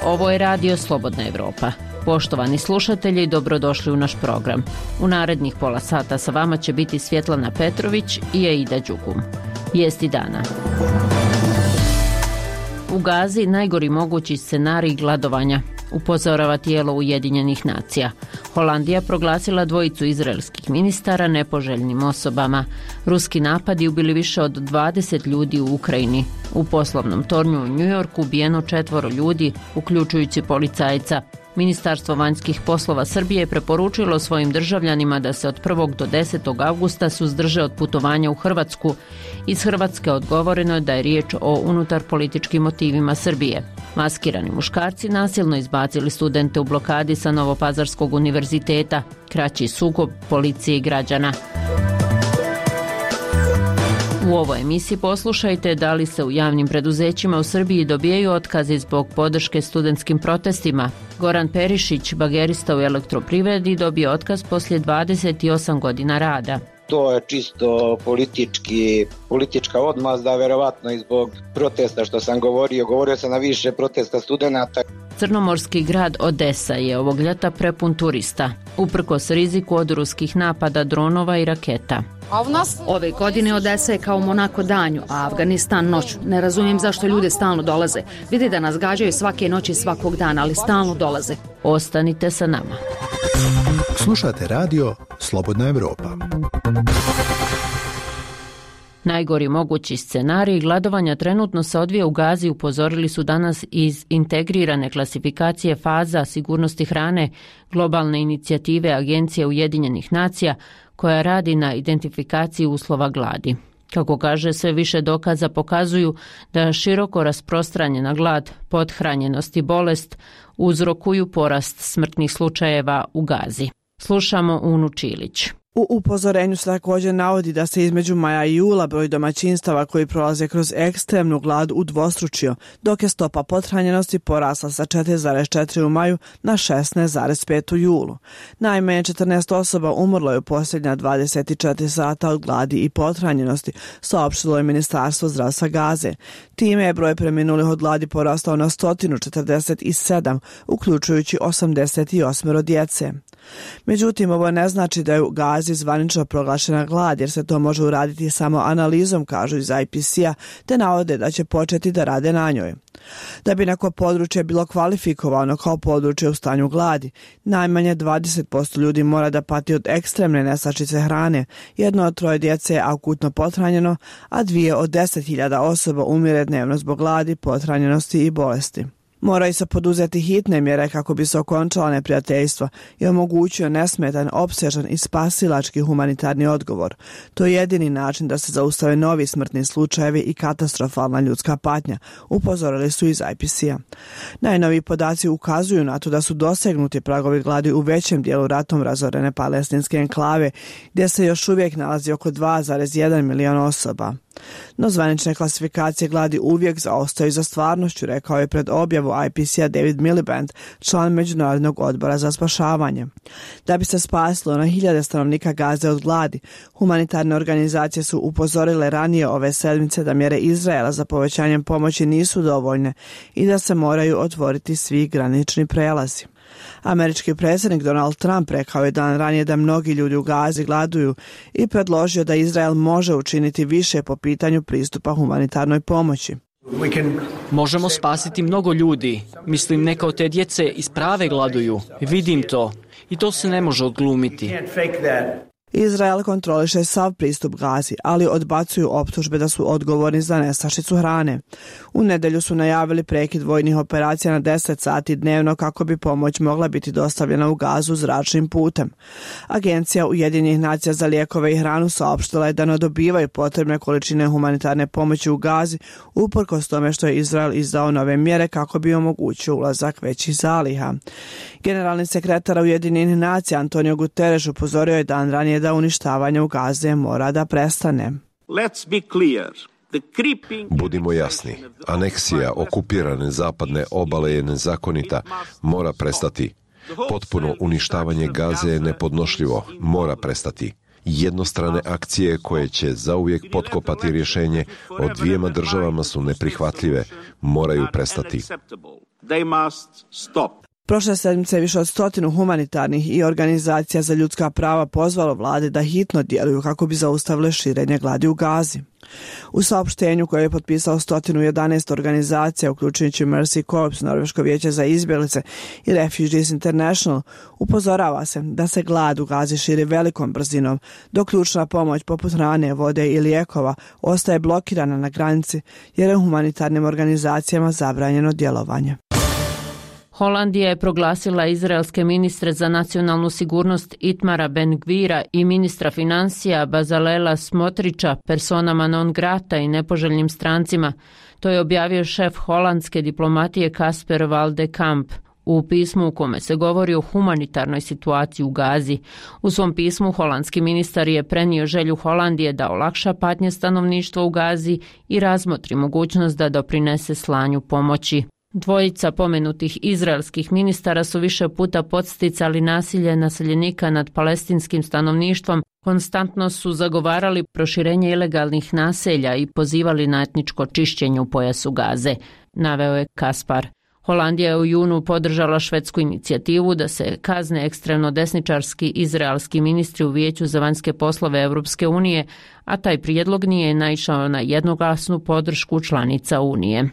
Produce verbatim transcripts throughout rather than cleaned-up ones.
Ovo je Radio Slobodna Evropa. Poštovani slušatelji, dobrodošli u naš program. U narednih pola sata sa vama će biti Svjetlana Petrović i Aida Đugum. Vijesti dana. U Gazi najgori mogući scenarij gladovanja, upozorava tijelo Ujedinjenih nacija. Holandija proglasila dvojicu izraelskih ministara nepoželjnim osobama. Ruski napadi ubili više od dvadeset ljudi u Ukrajini. U poslovnom tornju u Njujorku ubijeno četvoro ljudi, uključujući policajca. Ministarstvo vanjskih poslova Srbije je preporučilo svojim državljanima da se od prvog do desetog avgusta suzdrže od putovanja u Hrvatsku. Iz Hrvatske odgovoreno je da je riječ o unutar političkim motivima Srbije. Maskirani muškarci nasilno izbacili studente u blokadi sa Novopazarskog univerziteta. Kraći sukob policije i građana. U ovoj emisiji poslušajte da li se u javnim preduzećima u Srbiji dobijaju otkazi zbog podrške studentskim protestima. Goran Perišić, bagerista u elektroprivredi, dobio otkaz poslije dvadeset osam godina rada. To je čisto politički, politička odmazda, verovatno i zbog protesta što sam govorio. Govorio sam na više protesta studenata. Crnomorski grad Odesa je ovog ljeta prepun turista, uprkos riziku od ruskih napada dronova i raketa. Ove godine Odesa je kao Monako danju, a Afganistan noću. Ne razumijem zašto ljude stalno dolaze. Vidi da nas gađaju svake noći svakog dana, ali stalno dolaze. Ostanite sa nama. Slušate radio Slobodna Evropa. Najgori mogući scenarij gladovanja trenutno se odvija u Gazi, upozorili su danas iz integrirane klasifikacije faza sigurnosti hrane globalne inicijative Agencije Ujedinjenih nacija koja radi na identifikaciji uslova gladi. Kako kaže, sve više dokaza pokazuju da široko rasprostranjena glad, pothranjenost i bolest uzrokuju porast smrtnih slučajeva u Gazi. Slušamo Unu Čilić. U upozorenju se također navodi da se između maja i jula broj domaćinstava koji prolaze kroz ekstremnu glad udvostručio, dok je stopa pothranjenosti porasla sa četiri zarez četiri u maju na šesnaest zarez pet u julu. Najmanje četrnaest osoba umrlo je u posljednja dvadeset četiri sata od gladi i pothranjenosti, saopštilo je Ministarstvo zdravstva Gaze. Time je broj preminulih od gladi porastao na sto četrdeset sedam, uključujući osamdeset osam djece. Međutim, ovo ne znači da je u Gazi zvanično proglašena glad, jer se to može uraditi samo analizom, kažu iz I P C-a, te navode da će početi da rade na njoj. Da bi neko područje bilo kvalifikovano kao područje u stanju gladi, najmanje dvadeset posto ljudi mora da pati od ekstremne nestašice hrane, jedno od troje djece je akutno pothranjeno, a dvije od deset hiljada osoba umire dnevno zbog gladi, pothranjenosti i bolesti. Moraju se poduzeti hitne mjere kako bi se okončalo neprijateljstvo i omogućio nesmetan, opsežan i spasilački humanitarni odgovor. To je jedini način da se zaustave novi smrtni slučajevi i katastrofalna ljudska patnja, upozorili su iz I P C-a. Najnoviji podaci ukazuju na to da su dosegnuti pragovi gladi u većem dijelu ratom razorene palestinske enklave, gdje se još uvijek nalazi oko dva zarez jedan miliona osoba. No zvanične klasifikacije gladi uvijek zaostaju za stvarnošću, rekao je pred objavu I P C-a David Miliband, član Međunarodnog odbora za spašavanje. Da bi se spasilo na hiljade stanovnika Gaze od gladi, humanitarne organizacije su upozorile ranije ove sedmice da mjere Izraela za povećanjem pomoći nisu dovoljne i da se moraju otvoriti svi granični prelazi. Američki predsjednik Donald Trump rekao je dan ranije da mnogi ljudi u Gazi gladuju i predložio da Izrael može učiniti više po pitanju pristupa humanitarnoj pomoći. Možemo spasiti mnogo ljudi. Mislim, neka od te djece isprave gladuju. Vidim to. I to se ne može odglumiti. Izrael kontroliše sav pristup Gazi, ali odbacuju optužbe da su odgovorni za nestašicu hrane. U nedjelju su najavili prekid vojnih operacija na deset sati dnevno kako bi pomoć mogla biti dostavljena u Gazu zračnim putem. Agencija Ujedinjenih nacija za lijekove i hranu saopštila je da ne dobivaju potrebne količine humanitarne pomoći u Gazi, uprkos tome što je Izrael izdao nove mjere kako bi omogućio ulazak većih zaliha. Generalni sekretar Ujedinjenih nacija Antonio Guterres upozorio je dan ranije da uništavanje u Gazi mora da prestane. Let's be clear. Budimo jasni, aneksija okupirane zapadne obale je nezakonita, mora prestati. Potpuno uništavanje Gaze je nepodnošljivo, mora prestati. Jednostrane akcije koje će zauvijek potkopati rješenje o dvijema državama su neprihvatljive, moraju prestati. Prošle sedmice je više od stotinu humanitarnih i organizacija za ljudska prava pozvalo vlade da hitno djeluju kako bi zaustavile širenje gladi u Gazi. U saopštenju koje je potpisao sto jedanaest organizacija, uključujući Mercy Corps, Norveško vijeće za izbjeglice i Refugees International, upozorava se da se glad u Gazi širi velikom brzinom, dok ključna pomoć poput hrane, vode i lijekova ostaje blokirana na granici jer je humanitarnim organizacijama zabranjeno djelovanje. Holandija je proglasila izraelske ministre za nacionalnu sigurnost Itmara Ben-Gvira i ministra financija Bazalela Smotrića personama non grata i nepoželjnim strancima. To je objavio šef holandske diplomatije Kasper Valdekamp u pismu u kome se govori o humanitarnoj situaciji u Gazi. U svom pismu holandski ministar je prenio želju Holandije da olakša patnje stanovništva u Gazi i razmotri mogućnost da doprinese slanju pomoći. Dvojica pomenutih izraelskih ministara su više puta podsticali nasilje naseljenika nad palestinskim stanovništvom, konstantno su zagovarali proširenje ilegalnih naselja i pozivali na etničko čišćenje u pojasu Gaze, naveo je Kaspar. Holandija je u junu podržala švedsku inicijativu da se kazne ekstremno desničarski izraelski ministri u Vijeću za vanjske poslove Europske unije, a taj prijedlog nije naišao na jednoglasnu podršku članica Unije.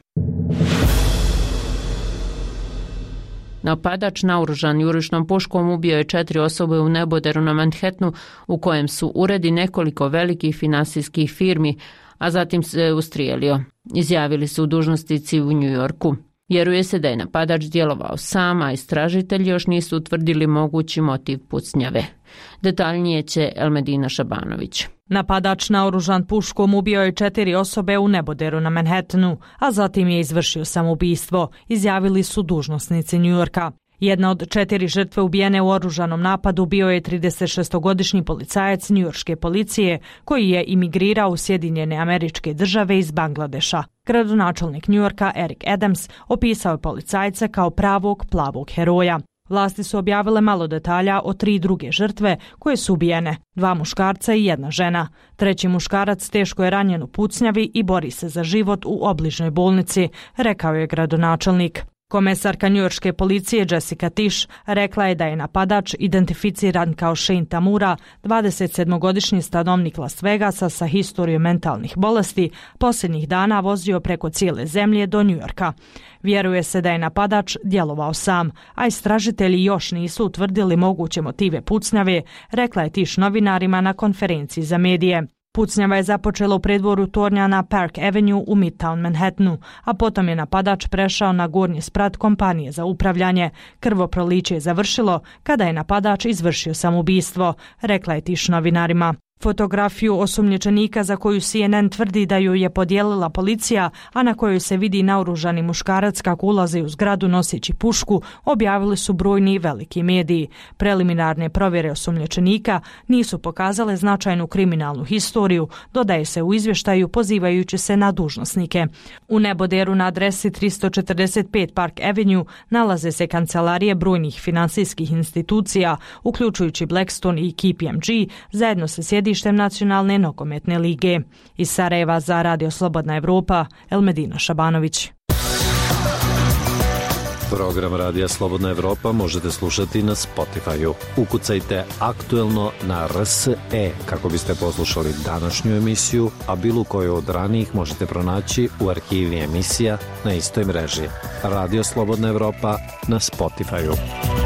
Napadač naoružan jurišnom puškom ubio je četiri osobe u neboderu na Manhattanu, u kojem su uredi nekoliko velikih finansijskih firmi, a zatim se ustrijelio, izjavili su dužnosnici u New Yorku. Vjeruje se da je napadač djelovao sam, a istražitelji još nisu utvrdili mogući motiv pucnjave. Detaljnije će Elmedina Šabanović. Napadač naoružan puškom ubio je četiri osobe u neboderu na Manhattanu, a zatim je izvršio samoubistvo, izjavili su dužnosnici New Yorka. Jedna od četiri žrtve ubijene u oružanom napadu bio je tridesetšestogodišnji policajac njujorške policije koji je imigrirao u Sjedinjene Američke Države iz Bangladeša. Gradonačelnik Njujorka Eric Adams opisao je policajca kao pravog plavog heroja. Vlasti su objavile malo detalja o tri druge žrtve koje su ubijene, dva muškarca i jedna žena. Treći muškarac teško je ranjen u pucnjavi i bori se za život u obližnjoj bolnici, rekao je gradonačelnik. Komesarka njujorške policije Jessica Tisch rekla je da je napadač identificiran kao Shane Tamura, dvadesetsedmogodišnji stanovnik Las Vegasa sa historijom mentalnih bolesti, posljednjih dana vozio preko cijele zemlje do Njujorka. Vjeruje se da je napadač djelovao sam, a istražitelji još nisu utvrdili moguće motive pucnjave, rekla je Tisch novinarima na konferenciji za medije. Pucnjava je započela u predvoru tornja na Park Avenue u Midtown Manhattanu, a potom je napadač prešao na gornji sprat kompanije za upravljanje. Krvoproliće je završilo kada je napadač izvršio samoubistvo, rekla je Tisch novinarima. Fotografiju osumnjičenika za koju C N N tvrdi da ju je podijelila policija, a na kojoj se vidi naoružani muškarac kako ulazi u zgradu noseći pušku, objavili su brojni veliki mediji. Preliminarne provjere osumnjičenika nisu pokazale značajnu kriminalnu historiju, dodaje se u izvještaju pozivajući se na dužnosnike. U neboderu na adresi tristo četrdeset pet Park Avenue nalaze se kancelarije brojnih finansijskih institucija, uključujući Blackstone i K P M G, zajedno sa sjedištem Nacionalne nogometne lige. Iz Sarajeva za Radio Slobodna Evropa, Elmedina Šabanović. Program Radija Slobodna Evropa možete slušati na Spotify-u. Ukucajte aktuelno na R S E kako biste poslušali današnju emisiju, a bilo koju od ranijih možete pronaći u arhivi emisija na istoj mreži. Radio Slobodna Evropa na Spotify-u.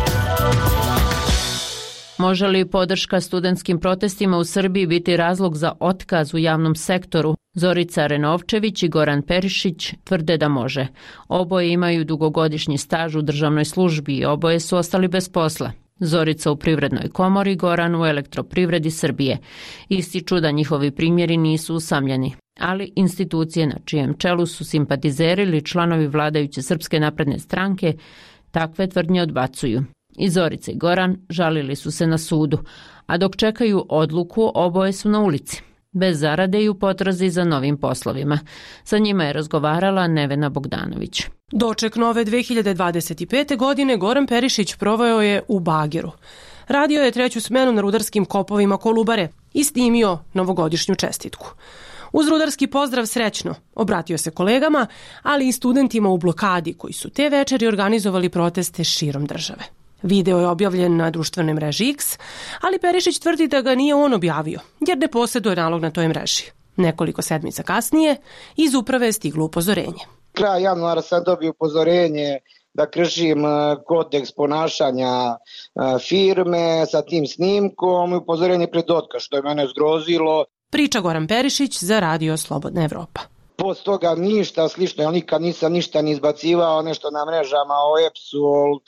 Može li podrška studentskim protestima u Srbiji biti razlog za otkaz u javnom sektoru? Zorica Renovčević i Goran Perišić tvrde da može. Oboje imaju dugogodišnji staž u državnoj službi i oboje su ostali bez posla. Zorica u Privrednoj komori, Goran u Elektroprivredi Srbije. Ističu da njihovi primjeri nisu usamljeni, ali institucije na čijem čelu su simpatizeri ili članovi vladajuće Srpske napredne stranke takve tvrdnje odbacuju. I Zorica i Goran žalili su se na sudu, a dok čekaju odluku oboje su na ulici, bez zarade i u potrazi za novim poslovima. Sa njima je razgovarala Nevena Bogdanović. Doček nove dve hiljade dvadeset pete. godine Goran Perišić proveo je u Bageru. Radio je treću smenu na rudarskim kopovima Kolubare i snimio novogodišnju čestitku. Uz rudarski pozdrav srećno obratio se kolegama, ali i studentima u blokadi koji su te večeri organizovali proteste širom države. Video je objavljen na društvenoj mreži X, ali Perišić tvrdi da ga nije on objavio, jer ne posjeduje nalog na toj mreži. Nekoliko sedmica kasnije iz uprave je stiglo upozorenje. Kraj januara sam dobio upozorenje da kršim kodeks ponašanja firme sa tim snimkom i upozorenje pred otkaz, što je mene zgrozilo. Priča Goran Perišić za Radio Slobodna Evropa. Post toga ništa slično, ja nikad nisam ništa ni izbacivao, nešto na mrežama o E P S-u,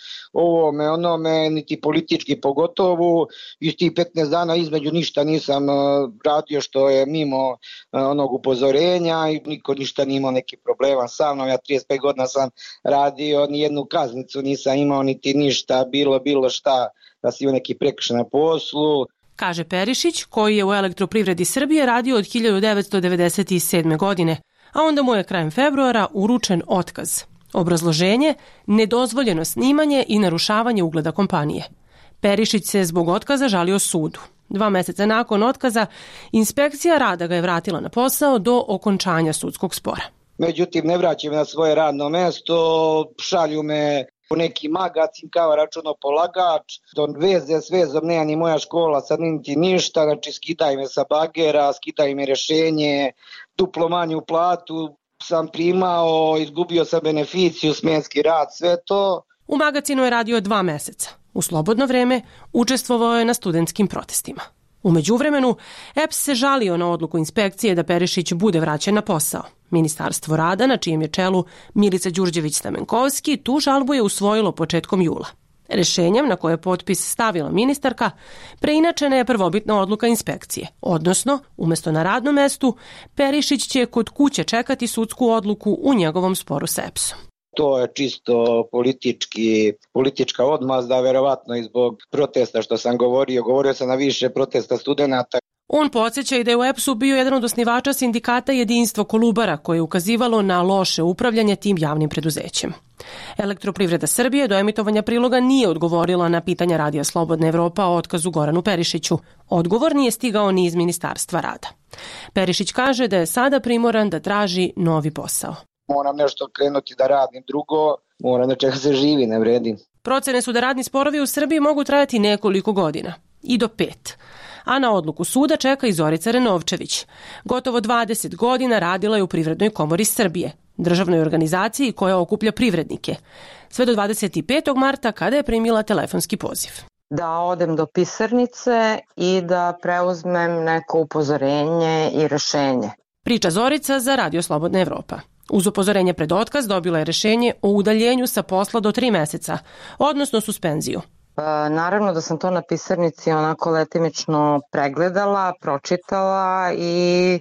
ovome, onome, niti politički pogotovo. Iz tih petnaest dana između ništa nisam radio što je mimo onog upozorenja i niko ništa nije imao neki problema sa mnom. Ja trideset pet godina sam radio, ni jednu kaznicu nisam imao, niti ništa, bilo, bilo šta, da si imao neki prekršaj na poslu. Kaže Perišić, koji je u Elektroprivredi Srbije radio od hiljadu devetsto devedeset sedme. godine, a onda mu je krajem februara uručen otkaz. Obrazloženje, nedozvoljeno snimanje i narušavanje ugleda kompanije. Perišić se zbog otkaza žalio sudu. Dva meseca nakon otkaza, inspekcija rada ga je vratila na posao do okončanja sudskog spora. Međutim, ne vraćam na svoje radno mesto, šalju me u neki magazin kao računopolagač, do veze s vezom nema ni moja škola, sad niti ništa, znači skidaj me sa bagera, skidaj me rješenje, duplo manju platu sam primao, izgubio sam beneficiju, smjenski rad, sve to. U magazinu je radio dva meseca. U slobodno vreme učestvovao je na studentskim protestima. U međuvremenu, E P S se žalio na odluku inspekcije da Perišić bude vraćen na posao. Ministarstvo rada, na čijem je čelu Milica Đurđević-Stamenkovski, tu žalbu je usvojilo početkom jula. Rešenjem na koje je potpis stavila ministarka, preinačena je prvobitna odluka inspekcije, odnosno, umjesto na radnom mestu, Perišić će kod kuće čekati sudsku odluku u njegovom sporu s E P S-om. To je čisto politički, politička odmazda, verovatno i zbog protesta što sam govorio. Govorio sam na više protesta studenata. On podsjeća i da je u E P S-u bio jedan od osnivača sindikata Jedinstvo Kolubara, koje je ukazivalo na loše upravljanje tim javnim preduzećem. Elektroprivreda Srbije do emitovanja priloga nije odgovorila na pitanja Radija Slobodna Evropa o otkazu Goranu Perišiću. Odgovor nije stigao ni iz Ministarstva rada. Perišić kaže da je sada primoran da traži novi posao. Moram nešto krenuti da radim drugo, moram da čeka se živi, ne vredi. Procene su da radni sporovi u Srbiji mogu trajati nekoliko godina, i do pet. A na odluku suda čeka i Zorica Renovčević. Gotovo dvadeset godina radila je u Privrednoj komori Srbije, državnoj organizaciji koja okuplja privrednike, sve do dvadeset petog marta kada je primila telefonski poziv. Da odem do pisarnice i da preuzmem neko upozorenje i rešenje. Priča Zorica za Radio Slobodna Evropa. Uz upozorenje pred otkaz dobila je rešenje o udaljenju sa posla do tri meseca, odnosno suspenziju. E, naravno da sam to na pisarnici onako letimično pregledala, pročitala i e,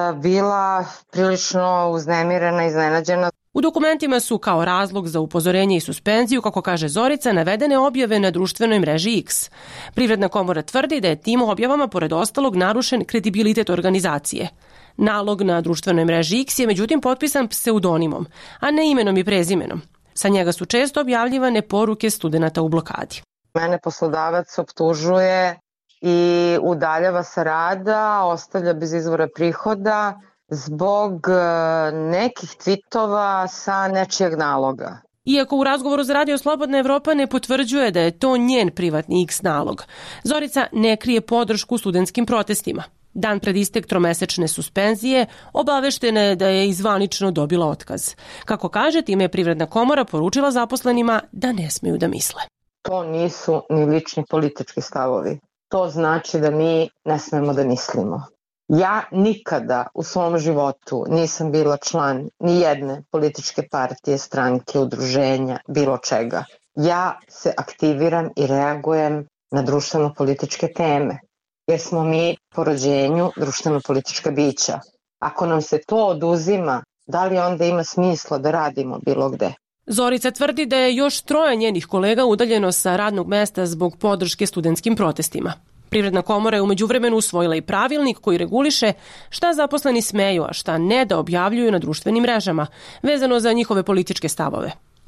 bila prilično uznemirena, iznenađena. U dokumentima su kao razlog za upozorenje i suspenziju, kako kaže Zorica, navedene objave na društvenoj mreži X. Privredna komora tvrdi da je tim objavama pored ostalog narušen kredibilitet organizacije. Nalog na društvenoj mreži X je međutim potpisan pseudonimom, a ne imenom i prezimenom. Sa njega su često objavljivane poruke studenata u blokadi. Mene poslodavac optužuje i udaljava sa rada, ostavlja bez izvora prihoda zbog nekih tvitova sa nečijeg naloga. Iako u razgovoru za Radio Slobodna Evropa ne potvrđuje da je to njen privatni X nalog, Zorica ne krije podršku studentskim protestima. Dan pred istek tromesečne suspenzije obaveštena je da je izvanično dobila otkaz. Kako kaže, time je Privredna komora poručila zaposlenima da ne smiju da misle. To nisu ni lični politički stavovi. To znači da mi ne smemo da mislimo. Ja nikada u svom životu nisam bila član ni jedne političke partije, stranke, udruženja, bilo čega. Ja se aktiviram i reagujem na društveno-političke teme, jer smo mi po rođenju društveno-politička bića. Ako nam se to oduzima, da li onda ima smisla da radimo bilo gde? Zorica tvrdi da je još troje njenih kolega udaljeno sa radnog mesta zbog podrške studentskim protestima. Privredna komora je u međuvremenu usvojila i pravilnik koji reguliše šta zaposleni smeju, a šta ne da objavljuju na društvenim mrežama, vezano za njihove političke stavove.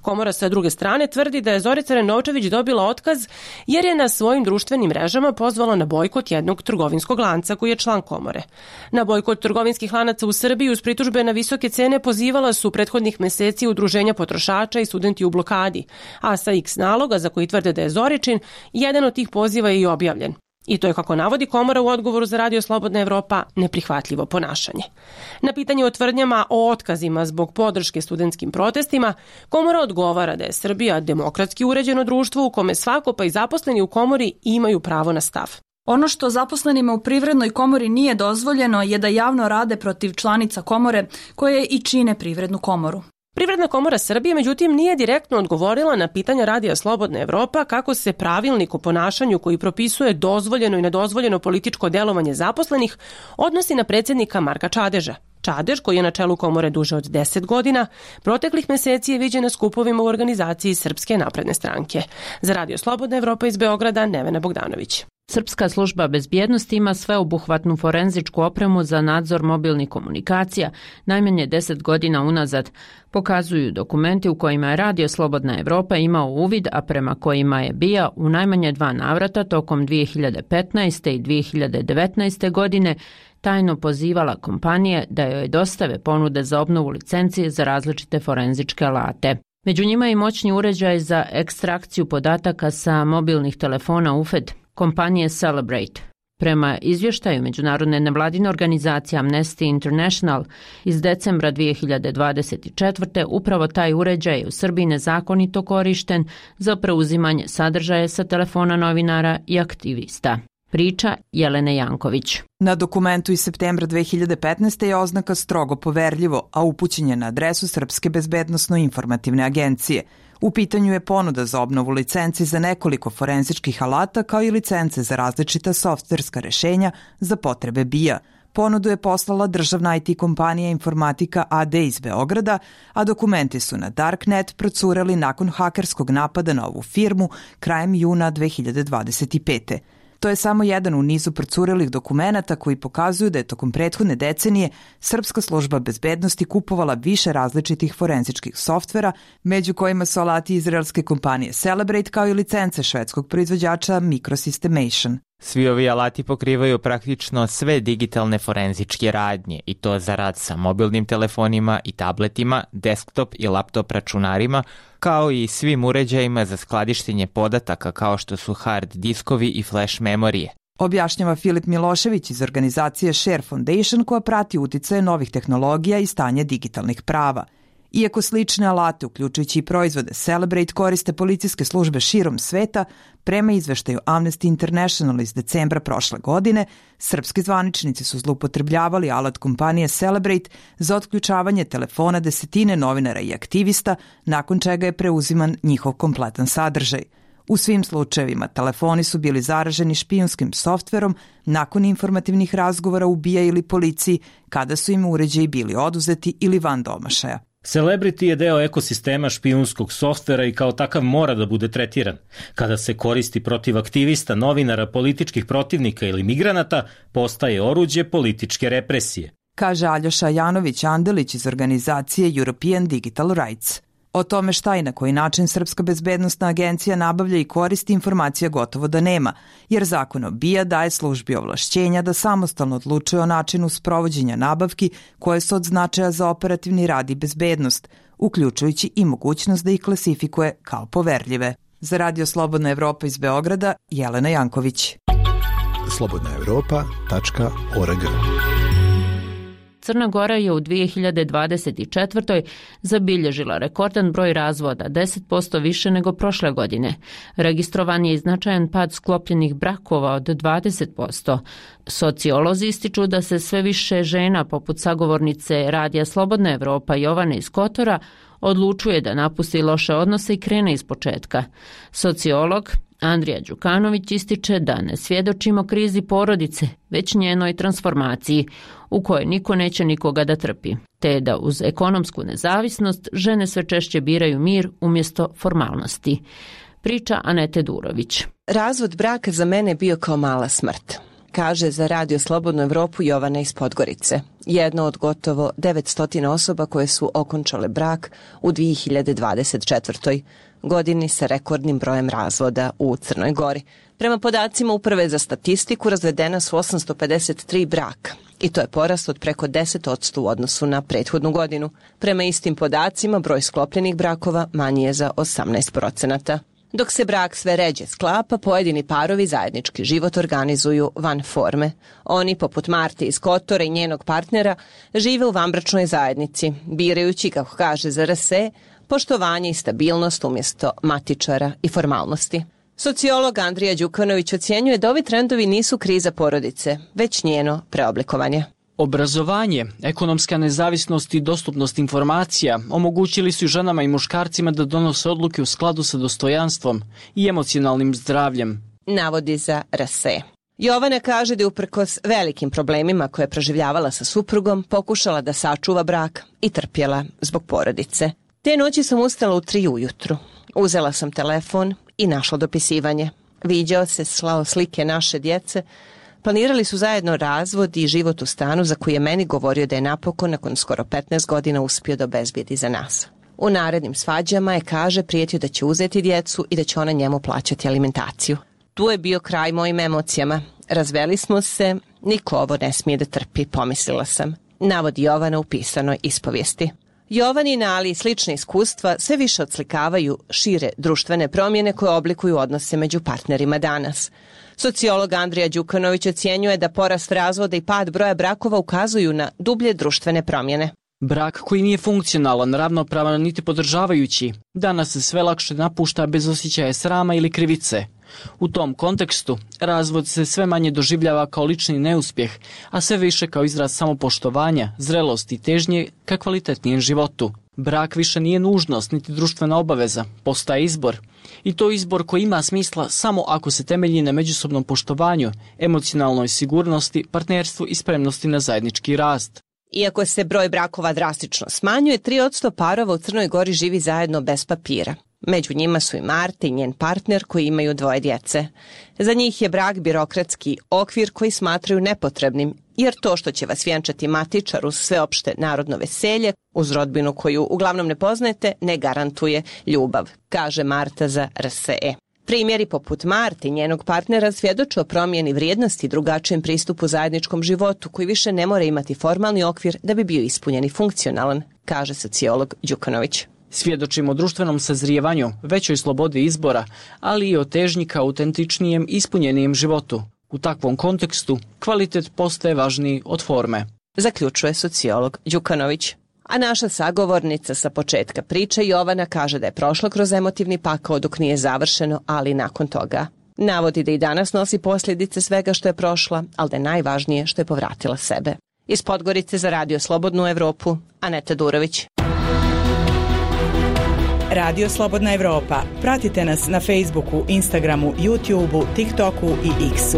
Komora sa druge strane tvrdi da je Zorica Renovčević dobila otkaz jer je na svojim društvenim mrežama pozvala na bojkot jednog trgovinskog lanca koji je član komore. Na bojkot trgovinskih lanaca u Srbiji uz pritužbe na visoke cene pozivala su prethodnih meseci udruženja potrošača i studenti u blokadi, a sa X naloga za koji tvrde da je Zoričin, jedan od tih poziva je i objavljen. I to je, kako navodi Komora u odgovoru za Radio Slobodna Evropa, neprihvatljivo ponašanje. Na pitanje o tvrdnjama o otkazima zbog podrške studentskim protestima, Komora odgovara da je Srbija demokratski uređeno društvo u kome svako pa i zaposleni u komori imaju pravo na stav. Ono što zaposlenima u Privrednoj komori nije dozvoljeno je da javno rade protiv članica komore koje i čine Privrednu komoru. Privredna komora Srbije, međutim, nije direktno odgovorila na pitanja Radija Slobodna Evropa kako se pravilnik o ponašanju koji propisuje dozvoljeno i nedozvoljeno političko delovanje zaposlenih odnosi na predsjednika Marka Čadeža. Čadež, koji je na čelu komore duže od deset godina, proteklih meseci je viđen na skupovima u organizaciji Srpske napredne stranke. Za Radio Slobodna Evropa iz Beograda, Nevena Bogdanović. Srpska služba bezbjednosti ima sveobuhvatnu forenzičku opremu za nadzor mobilnih komunikacija najmanje deset godina unazad, pokazuju dokumenti u kojima je Radio Slobodna Evropa imao uvid, a prema kojima je B I A u najmanje dva navrata tokom dvije hiljade petnaeste. i dvije hiljade devetnaeste. godine tajno pozivala kompanije da joj dostave ponude za obnovu licencije za različite forenzičke alate. Među njima je i moćni uređaj za ekstrakciju podataka sa mobilnih telefona U F E D, kompanije Celebrate. Prema izvještaju međunarodne nevladine organizacije Amnesty International iz decembra dvije hiljade dvadeset četvrte. upravo taj uređaj je u Srbiji nezakonito korišten za preuzimanje sadržaja sa telefona novinara i aktivista. Priča Jelene Janković. Na dokumentu iz septembra dve hiljade petnaeste. je oznaka strogo poverljivo, a upućen je na adresu Srpske bezbednosno-informativne agencije. U pitanju je ponuda za obnovu licenci za nekoliko forenzičkih alata kao i licence za različita softverska rešenja za potrebe B I A. Ponudu je poslala državna I T kompanija Informatika A D iz Beograda, a dokumenti su na Darknet procureli nakon hakerskog napada na ovu firmu krajem juna dve hiljade dvadeset pete. To je samo jedan u nizu procurelih dokumenata koji pokazuju da je tokom prethodne decenije Srpska služba bezbednosti kupovala više različitih forenzičkih softvera, među kojima su alati izraelske kompanije Celebrate kao i licence švedskog proizvođača Microsystemation. Svi ovi alati pokrivaju praktično sve digitalne forenzičke radnje i to za rad sa mobilnim telefonima i tabletima, desktop i laptop računarima, kao i svim uređajima za skladištenje podataka kao što su hard diskovi i flash memorije. Objašnjava Filip Milošević iz organizacije Share Foundation koja prati uticaje novih tehnologija i stanje digitalnih prava. Iako slične alate, uključujući i proizvode Celebrate, koriste policijske službe širom sveta, prema izveštaju Amnesty International iz decembra prošle godine, srpski zvaničnici su zloupotrebljavali alat kompanije Celebrate za otključavanje telefona desetine novinara i aktivista, nakon čega je preuziman njihov kompletan sadržaj. U svim slučajevima telefoni su bili zaraženi špijunskim softverom nakon informativnih razgovora u B I A ili policiji, kada su im uređaji bili oduzeti ili van domašaja. Celebrity je deo ekosistema špijunskog softvera i kao takav mora da bude tretiran. Kada se koristi protiv aktivista, novinara, političkih protivnika ili migranata, postaje oruđe političke represije. Kaže Aljoša Janović-Andelić iz organizacije European Digital Rights. O tome šta i na koji način Srpska bezbednosna agencija nabavlja i koristi informacija gotovo da nema, jer zakon o B I A daje službi ovlašćenja da samostalno odlučuje o načinu sprovođenja nabavki koje su od značaja za operativni rad i bezbednost, uključujući i mogućnost da ih klasifikuje kao poverljive. Za Radio Slobodna Evropa iz Beograda, Jelena Janković. slobodna evropa tačka org. Crna Gora je u dvije hiljade dvadeset četvrtoj. zabilježila rekordan broj razvoda, deset posto više nego prošle godine. Registrovan je i značajan pad sklopljenih brakova od dvadeset posto. Sociolozi ističu da se sve više žena, poput sagovornice Radija Slobodna Evropa Jovane iz Kotora, odlučuje da napusti loše odnose i krene iz početka. Sociolog Andrija Đukanović ističe da ne svjedočimo krizi porodice, već njenoj transformaciji, u kojoj niko neće nikoga da trpi, te da uz ekonomsku nezavisnost žene sve češće biraju mir umjesto formalnosti. Priča Anete Durović. Razvod braka za mene bio kao mala smrt. kaže za Radio Slobodnu Evropu Jovana iz Podgorice, jedna od gotovo devetsto osoba koje su okončale brak u dvije hiljade dvadeset četvrtoj godini sa rekordnim brojem razvoda u Crnoj Gori. Prema podacima Uprave za statistiku razvedena su osamsto pedeset tri braka i to je porast od preko deset posto u odnosu na prethodnu godinu. Prema istim podacima broj sklopljenih brakova manji je za osamnaest procenata. Dok se brak sve ređe sklapa, pojedini parovi zajednički život organizuju van forme. Oni, poput Marte iz Kotora i njenog partnera, žive u vanbračnoj zajednici, birajući, kako kaže Z R S E, poštovanje i stabilnost umjesto matičara i formalnosti. Sociolog Andrija Đukanović ocjenjuje da ovi trendovi nisu kriza porodice, već njeno preoblikovanje. Obrazovanje, ekonomska nezavisnost i dostupnost informacija omogućili su i ženama i muškarcima da donose odluke u skladu sa dostojanstvom i emocionalnim zdravljem, navodi za R S E. Jovana kaže da je uprkos velikim problemima koje je proživljavala sa suprugom pokušala da sačuva brak i trpjela zbog porodice. Te noći sam ustala u tri ujutru. Uzela sam telefon i našla dopisivanje. Viđao se, slao slike naše djece. Planirali su zajedno razvod i život u stanu za koji je meni govorio da je napokon nakon skoro petnaest godina uspio da obezbijedi za nas. U narednim svađama je, kaže, prijetio da će uzeti djecu i da će ona njemu plaćati alimentaciju. Tu je bio kraj mojim emocijama. Razveli smo se, niko ovo ne smije da trpi, pomislila sam, navodi Jovana u pisanoj ispovijesti. Jovanina, ali i slične iskustva sve više odslikavaju šire društvene promjene koje oblikuju odnose među partnerima danas. Sociolog Andrija Đukanović ocjenjuje da porast razvoda i pad broja brakova ukazuju na dublje društvene promjene. Brak koji nije funkcionalan, ravnopravan niti podržavajući, danas se sve lakše napušta bez osjećaja srama ili krivice. U tom kontekstu, razvod se sve manje doživljava kao lični neuspjeh, a sve više kao izraz samopoštovanja, zrelosti i težnje ka kvalitetnijem životu. Brak više nije nužnost niti društvena obaveza, postaje izbor. I to izbor koji ima smisla samo ako se temelji na međusobnom poštovanju, emocionalnoj sigurnosti, partnerstvu i spremnosti na zajednički rast. Iako se broj brakova drastično smanjuje, tri posto parova u Crnoj Gori živi zajedno bez papira. Među njima su i Marta i njen partner koji imaju dvoje djece. Za njih je brak birokratski okvir koji smatraju nepotrebnim, jer to što će vas vjenčati matičar uz sveopšte narodno veselje, uz rodbinu koju uglavnom ne poznajete, ne garantuje ljubav, kaže Marta za R S E. Primjeri poput Marte i njenog partnera svjedoče o promjeni vrijednosti i drugačijem pristupu zajedničkom životu koji više ne mora imati formalni okvir da bi bio ispunjen i funkcionalan, kaže sociolog Đukanović. Svjedočimo o društvenom sazrijevanju, većoj slobodi izbora, ali i o težnji ka autentičnijem, ispunjenijem životu. U takvom kontekstu kvalitet postaje važniji od forme, zaključuje sociolog Đukanović. A naša sagovornica sa početka priče Jovana kaže da je prošla kroz emotivni pakao dok nije završeno, ali nakon toga. Navodi da i danas nosi posljedice svega što je prošla, ali da je najvažnije što je povratila sebe. Iz Podgorice za Radio Slobodnu Evropu, Aneta Durović. Radio Slobodna Evropa. Pratite nas na Facebooku, Instagramu, YouTubeu, TikToku i X-u.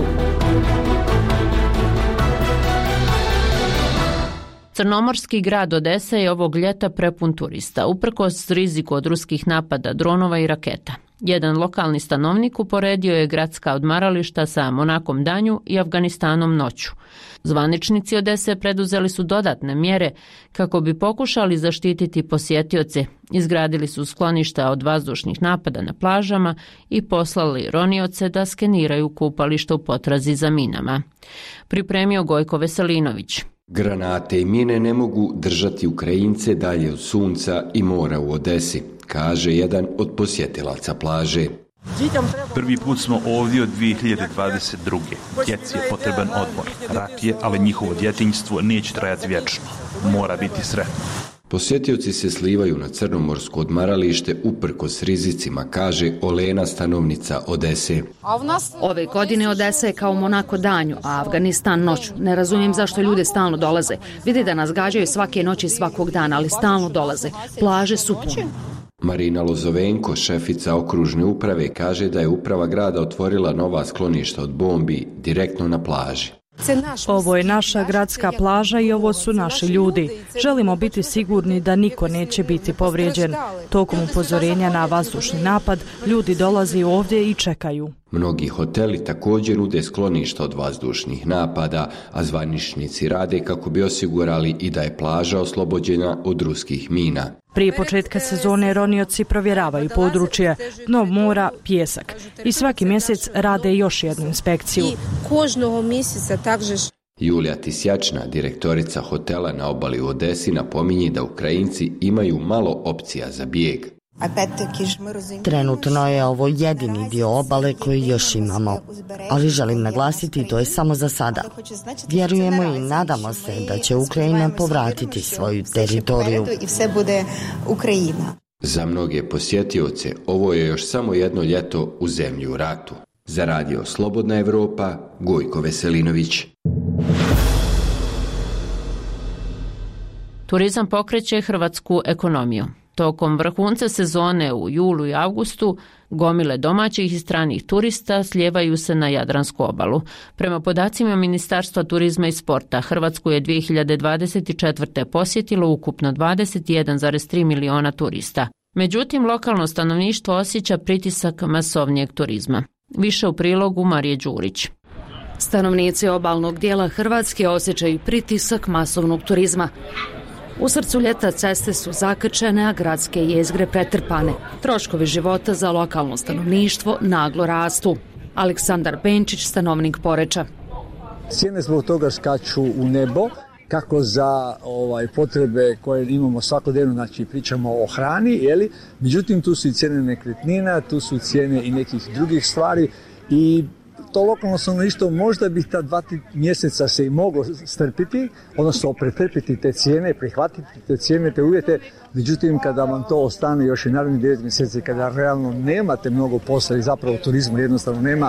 Crnomorski grad Odesa je ovog ljeta prepun turista, uprkos riziku od ruskih napada dronova i raketa. Jedan lokalni stanovnik uporedio je gradska odmarališta sa Monakom danju i Afganistanom noću. Zvaničnici Odese preduzeli su dodatne mjere kako bi pokušali zaštititi posjetioce. Izgradili su skloništa od vazdušnih napada na plažama i poslali ronioce da skeniraju kupališta u potrazi za minama. Pripremio Gojko Veselinović. Granate i mine ne mogu držati Ukrajince dalje od sunca i mora u Odesi, kaže jedan od posjetilaca plaže. Prvi put smo ovdje od dvije hiljade dvadeset druge. Djeci je potreban odmor. Rat je, ali njihovo djetinjstvo neće trajati vječno. Mora biti sretno. Posjetioci se slivaju na crnomorsko odmaralište uprkos rizicima, kaže Olena, stanovnica Odese. Ove godine Odesa je kao Monako danju, a Afganistan noću. Ne razumijem zašto ljude stalno dolaze. Vidi da nas gađaju svake noći svakog dana, ali stalno dolaze. Plaže su pune. Marina Lozovenko, šefica okružne uprave, kaže da je uprava grada otvorila nova skloništa od bombi direktno na plaži. Ovo je naša gradska plaža i ovo su naši ljudi. Želimo biti sigurni da niko neće biti povrijeđen. Tokom upozorenja na vazdušni napad, ljudi dolaze ovdje i čekaju. Mnogi hoteli također nude skloništa od vazdušnih napada, a zvaničnici rade kako bi osigurali i da je plaža oslobođena od ruskih mina. Prije početka sezone ronioci provjeravaju područje, dno mora, pijesak i svaki mjesec rade još jednu inspekciju. Julija Tisjačna, direktorica hotela na obali u Odesi, napominje da Ukrajinci imaju malo opcija za bijeg. Trenutno je ovo jedini dio obale koji još imamo, ali želim naglasiti to je samo za sada. Vjerujemo i nadamo se da će Ukrajina povratiti svoju teritoriju. Za mnoge posjetioce ovo je još samo jedno ljeto u zemlji u ratu. Za radio Slobodna Evropa, Gojko Veselinović. Turizam pokreće hrvatsku ekonomiju. Tokom vrhunca sezone u julu i avgustu gomile domaćih i stranih turista slijevaju se na Jadransku obalu. Prema podacima Ministarstva turizma i sporta, Hrvatsku je dvije hiljade dvadeset četvrte posjetilo ukupno dvadeset jedan zarez tri miliona turista. Međutim, lokalno stanovništvo osjeća pritisak masovnijeg turizma. Više u prilogu Marije Đurić. Stanovnici obalnog dijela Hrvatske osjećaju pritisak masovnog turizma. U srcu ljeta ceste su zakrčene, a gradske jezgre pretrpane. Troškovi života za lokalno stanovništvo naglo rastu. Aleksandar Benčić, stanovnik Poreča. Cijene zbog toga skaču u nebo, kako za ovaj, potrebe koje imamo svakodnevno, znači pričamo o hrani, jeli? Međutim tu su i cijene nekretnina, tu su cijene i nekih drugih stvari i to lokalno stanovništvo možda bi ta dva mjeseca se i moglo strpiti, odnosno pretrpiti te cijene, prihvatiti te cijene, te uvjete. Međutim, kada vam to ostane još i narednih devet mjeseci, kada realno nemate mnogo posla i zapravo turizmu jednostavno nema,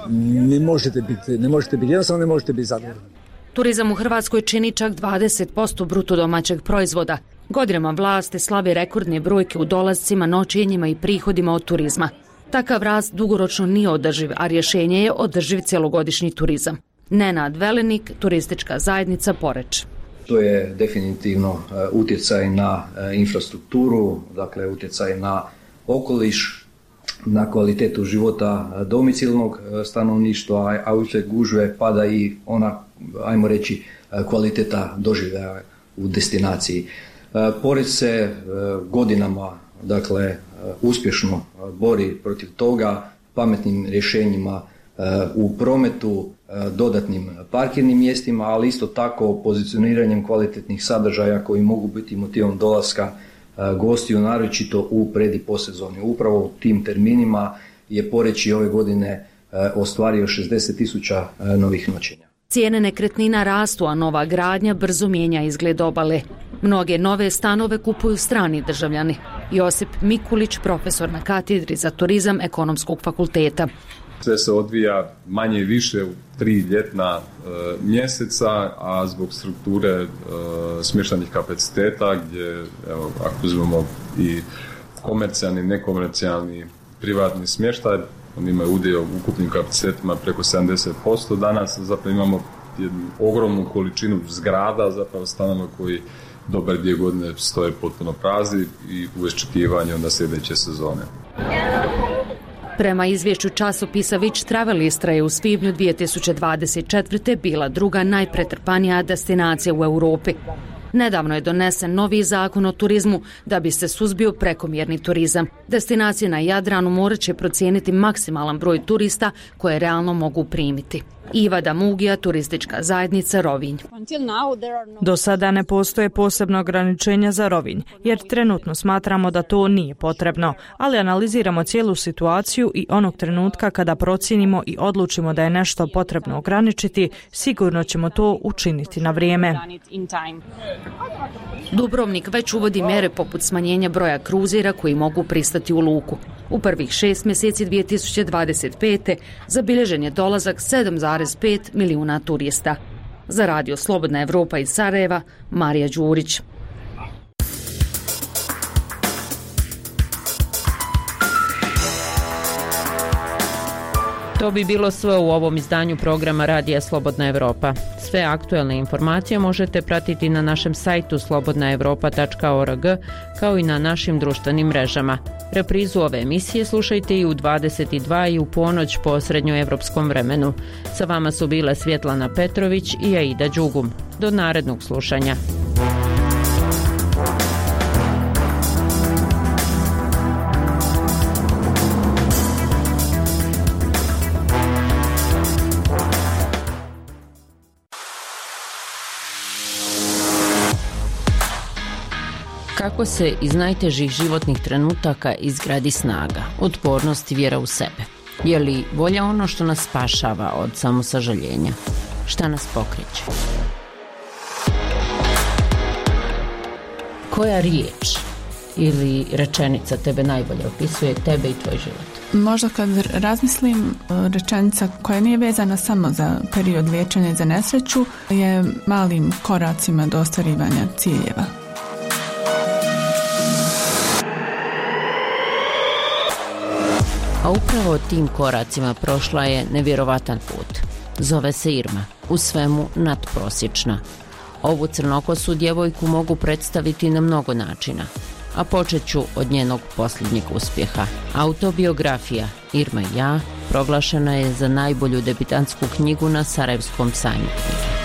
ne možete biti, ne možete biti, jednostavno ne možete biti zadovoljni. Turizam u Hrvatskoj čini čak dvadeset posto bruto domaćeg proizvoda. Godinama vlasti slavi rekordne brojke u dolascima, noćenjima i prihodima od turizma. Takav rast dugoročno nije održiv, a rješenje je održiv cjelogodišnji turizam. Nenad Velenik, turistička zajednica Poreč. To je definitivno utjecaj na infrastrukturu, dakle utjecaj na okoliš, na kvalitetu života domicilnog stanovništva, a uslijed gužve pada i ona, ajmo reći, kvaliteta doživljaja u destinaciji. Poreč se godinama, dakle, uspješno bori protiv toga pametnim rješenjima u prometu, dodatnim parkirnim mjestima, ali isto tako pozicioniranjem kvalitetnih sadržaja koji mogu biti motivom dolaska gostiju, naročito u pred i posezoni. Upravo u tim terminima je Poreč ove godine ostvario šezdeset tisuća novih noćenja. Cijene nekretnina rastu, a nova gradnja brzo mijenja izgled obale. Mnoge nove stanove kupuju strani državljani. Josip Mikulić, profesor na katedri za turizam Ekonomskog fakulteta. Sve se odvija manje i više u tri ljetna e, mjeseca, a zbog strukture e, smještajnih kapaciteta gdje, evo, ako uzmemo i komercijalni, nekomercijalni, privatni smještaj, oni imaju udio u ukupnim kapacitetima preko sedamdeset posto. Danas zapravo imamo jednu ogromnu količinu zgrada, zapravo stanova koji dobar dio godine stoje potpuno prazni i u iščekivanju onda sljedeće sezone. Prema izvješću časopisa Which Travel Istra je u svibnju dvije tisuće dvadeset četvrte bila druga najpretrpanija destinacija u Europi. Nedavno je donesen novi zakon o turizmu da bi se suzbio prekomjerni turizam. Destinacije na Jadranu morat će procijeniti maksimalan broj turista koje realno mogu primiti. Ivada Mugija, turistička zajednica Rovinj. Do sada ne postoje posebno ograničenja za Rovinj, jer trenutno smatramo da to nije potrebno, ali analiziramo cijelu situaciju i onog trenutka kada procijenimo i odlučimo da je nešto potrebno ograničiti, sigurno ćemo to učiniti na vrijeme. Dubrovnik već uvodi mjere poput smanjenja broja kruzira koji mogu pristati u luku. U prvih šest mjeseci dvije tisuće dvadeset pete zabilježen je dolazak sedam zarez pet milijuna turista. Za radio Slobodna Evropa iz Sarajeva, Marija Đurić. To bi bilo sve u ovom izdanju programa Radija Slobodna Evropa. Sve aktuelne informacije možete pratiti na našem sajtu slobodna evropa tačka org kao i na našim društvenim mrežama. Reprizu ove emisije slušajte i u dvadeset dva i u ponoć po srednjoevropskom vremenu. Sa vama su bile Svjetlana Petrović i Aida Đugum. Do narednog slušanja. Kako se iz najtežih životnih trenutaka izgradi snaga, otpornost i vjera u sebe? Je li volja ono što nas spašava od samosažaljenja? Šta nas pokreće? Koja riječ ili rečenica tebe najbolje opisuje tebe i tvoj život? Možda kad razmislim, rečenica koja nije vezana samo za period liječenja i za nesreću je malim koracima do ostvarivanja ciljeva. A upravo tim koracima prošla je nevjerovatan put. Zove se Irma, u svemu nadprosječna. Ovu crnokosu djevojku mogu predstaviti na mnogo načina, a počet ću od njenog posljednjeg uspjeha. Autobiografija Irma i ja proglašena je za najbolju debitantsku knjigu na Sarajevskom sajmu knjige.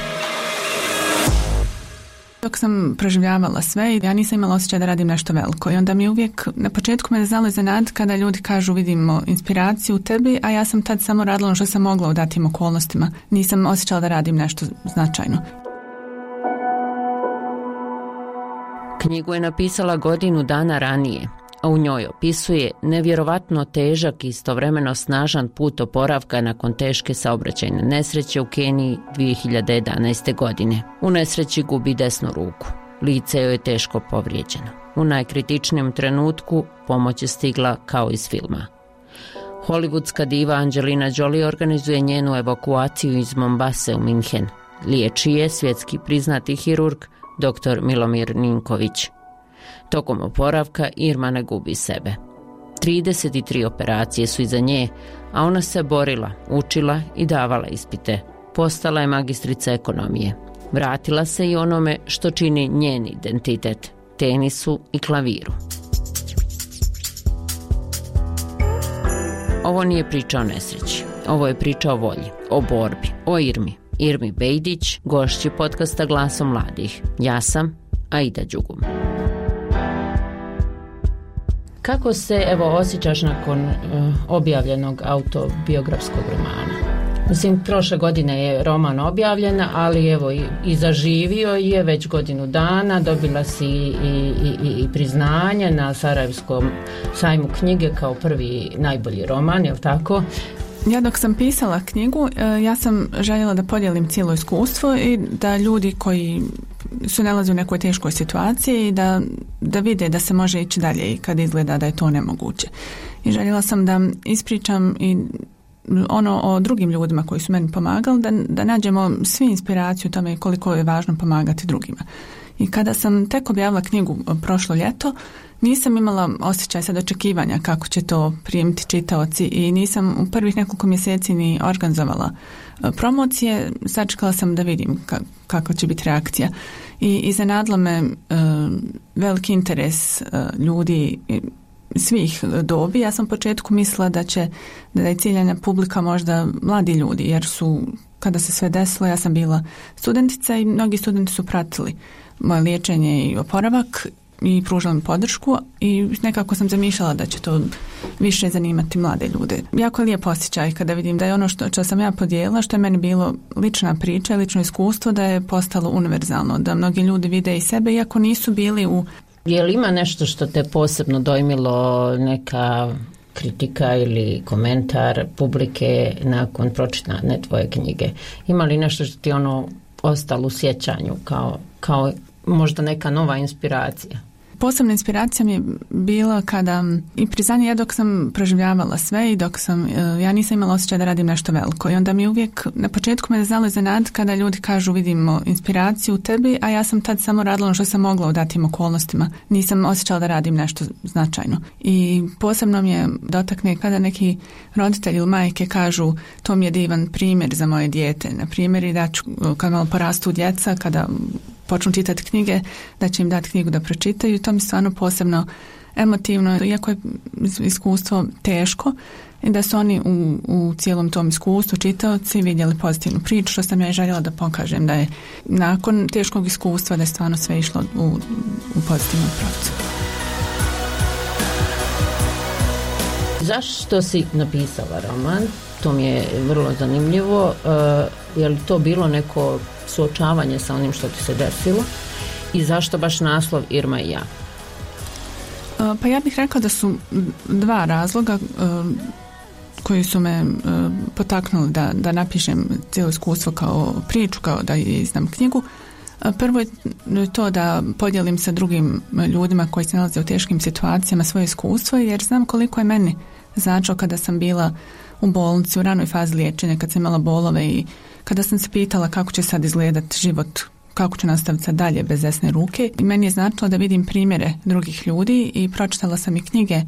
Dok sam proživljavala sve, ja nisam imala osjećaj da radim nešto veliko i onda mi uvijek na početku me znalo iznenaditi kada ljudi kažu vidimo inspiraciju u tebi, a ja sam tad samo radila ono što sam mogla u datim okolnostima. Nisam osjećala da radim nešto značajno. Knjigu je napisala godinu dana ranije, a u njoj opisuje nevjerovatno težak i istovremeno snažan put oporavka nakon teške saobraćajne nesreće u Keniji dvije hiljade jedanaeste. godine. U nesreći gubi desnu ruku. Lice joj je teško povrijeđeno. U najkritičnijem trenutku pomoć je stigla kao iz filma. Hollywoodska diva Angelina Jolie organizuje njenu evakuaciju iz Mombase u Minhen. Liječi je svjetski priznati hirurg doktor Milomir Ninković. Tokom oporavka Irma ne gubi sebe. trideset tri operacije su iza nje, a ona se borila, učila i davala ispite. Postala je magistrica ekonomije. Vratila se i onome što čini njen identitet, tenisu i klaviru. Ovo nije priča o nesreći. Ovo je priča o volji, o borbi, o Irmi. Irmi Bejdić, gošći podcasta Glasom mladih. Ja sam Aida Đugum. Kako se evo osjećaš nakon uh, objavljenog autobiografskog romana? Mislim, prošle godine je roman objavljen, ali evo i, i zaživio je već godinu dana, dobila si i, i, i priznanje na Sarajevskom sajmu knjige kao prvi najbolji roman, je li tako? Ja dok sam pisala knjigu, ja sam željela da podijelim cijelo iskustvo i da ljudi koji su nalazi u nekoj teškoj situaciji da, da vide da se može ići dalje i kad izgleda da je to nemoguće. I željela sam da ispričam i ono o drugim ljudima koji su meni pomagali, da, da nađemo svi inspiraciju tome koliko je važno pomagati drugima. I kada sam tek objavila knjigu prošlo ljeto, nisam imala osjećaj sad očekivanja kako će to primiti čitaoci i nisam u prvih nekoliko mjeseci ni organizovala promocije. Sačekala sam da vidim ka, kako će biti reakcija. I iznenadilo me uh, veliki interes uh, ljudi svih dobi. Ja sam u početku mislila da će da je ciljana publika možda mladi ljudi, jer su, kada se sve desilo, ja sam bila studentica i mnogi studenti su pratili moje liječenje i oporavak i pružala mi podršku i nekako sam zamišljala da će to više zanimati mlade ljude. Jako je lijep osjećaj kada vidim da je ono što, što sam ja podijelila, što je meni bilo lična priča, lično iskustvo, da je postalo univerzalno, da mnogi ljudi vide i sebe iako nisu bili u... Je li ima nešto što te posebno dojmilo, neka kritika ili komentar publike nakon pročitane tvoje knjige? Ima li nešto što ti ono ostalo u sjećanju kao, kao možda neka nova inspiracija? posebna inspiracija mi je bila kada i priznanje ja dok sam proživljavala sve i dok sam, ja nisam imala osjećaj da radim nešto veliko i onda mi uvijek na početku me znalo iznenaditi kada ljudi kažu vidimo inspiraciju u tebi, a ja sam tad samo radila ono što sam mogla u datim okolnostima. Nisam osjećala da radim nešto značajno. I posebno mi je dotakne kada neki roditelji ili majke kažu to mi je divan primjer za moje dijete. Na primjer i da ću, kad malo porastu djeca, kada počnu čitati knjige, da će im dati knjigu da pročitaju i to mi stvarno posebno emotivno, iako je iskustvo teško i da su oni u, u cijelom tom iskustvu čitaoci vidjeli pozitivnu priču, što sam ja željela da pokažem da je nakon teškog iskustva da je stvarno sve išlo u, u pozitivnom pravcu. Zašto si napisala roman? To mi je vrlo zanimljivo. Uh, je li to bilo neko suočavanje sa onim što ti se desilo? I zašto baš naslov Irma i ja? Uh, pa ja bih rekla da su dva razloga uh, koji su me uh, potaknuli da, da napišem cijelo iskustvo kao priču, kao da izdam knjigu. Uh, prvo je to da podijelim sa drugim ljudima koji se nalaze u teškim situacijama svoje iskustvo, jer znam koliko je meni značilo kada sam bila u bolnici u ranoj fazi liječenja, kad sam imala bolove i kada sam se pitala kako će sad izgledati život, kako ću nastaviti sad dalje bez desne ruke. I meni je značilo da vidim primjere drugih ljudi i pročitala sam i knjige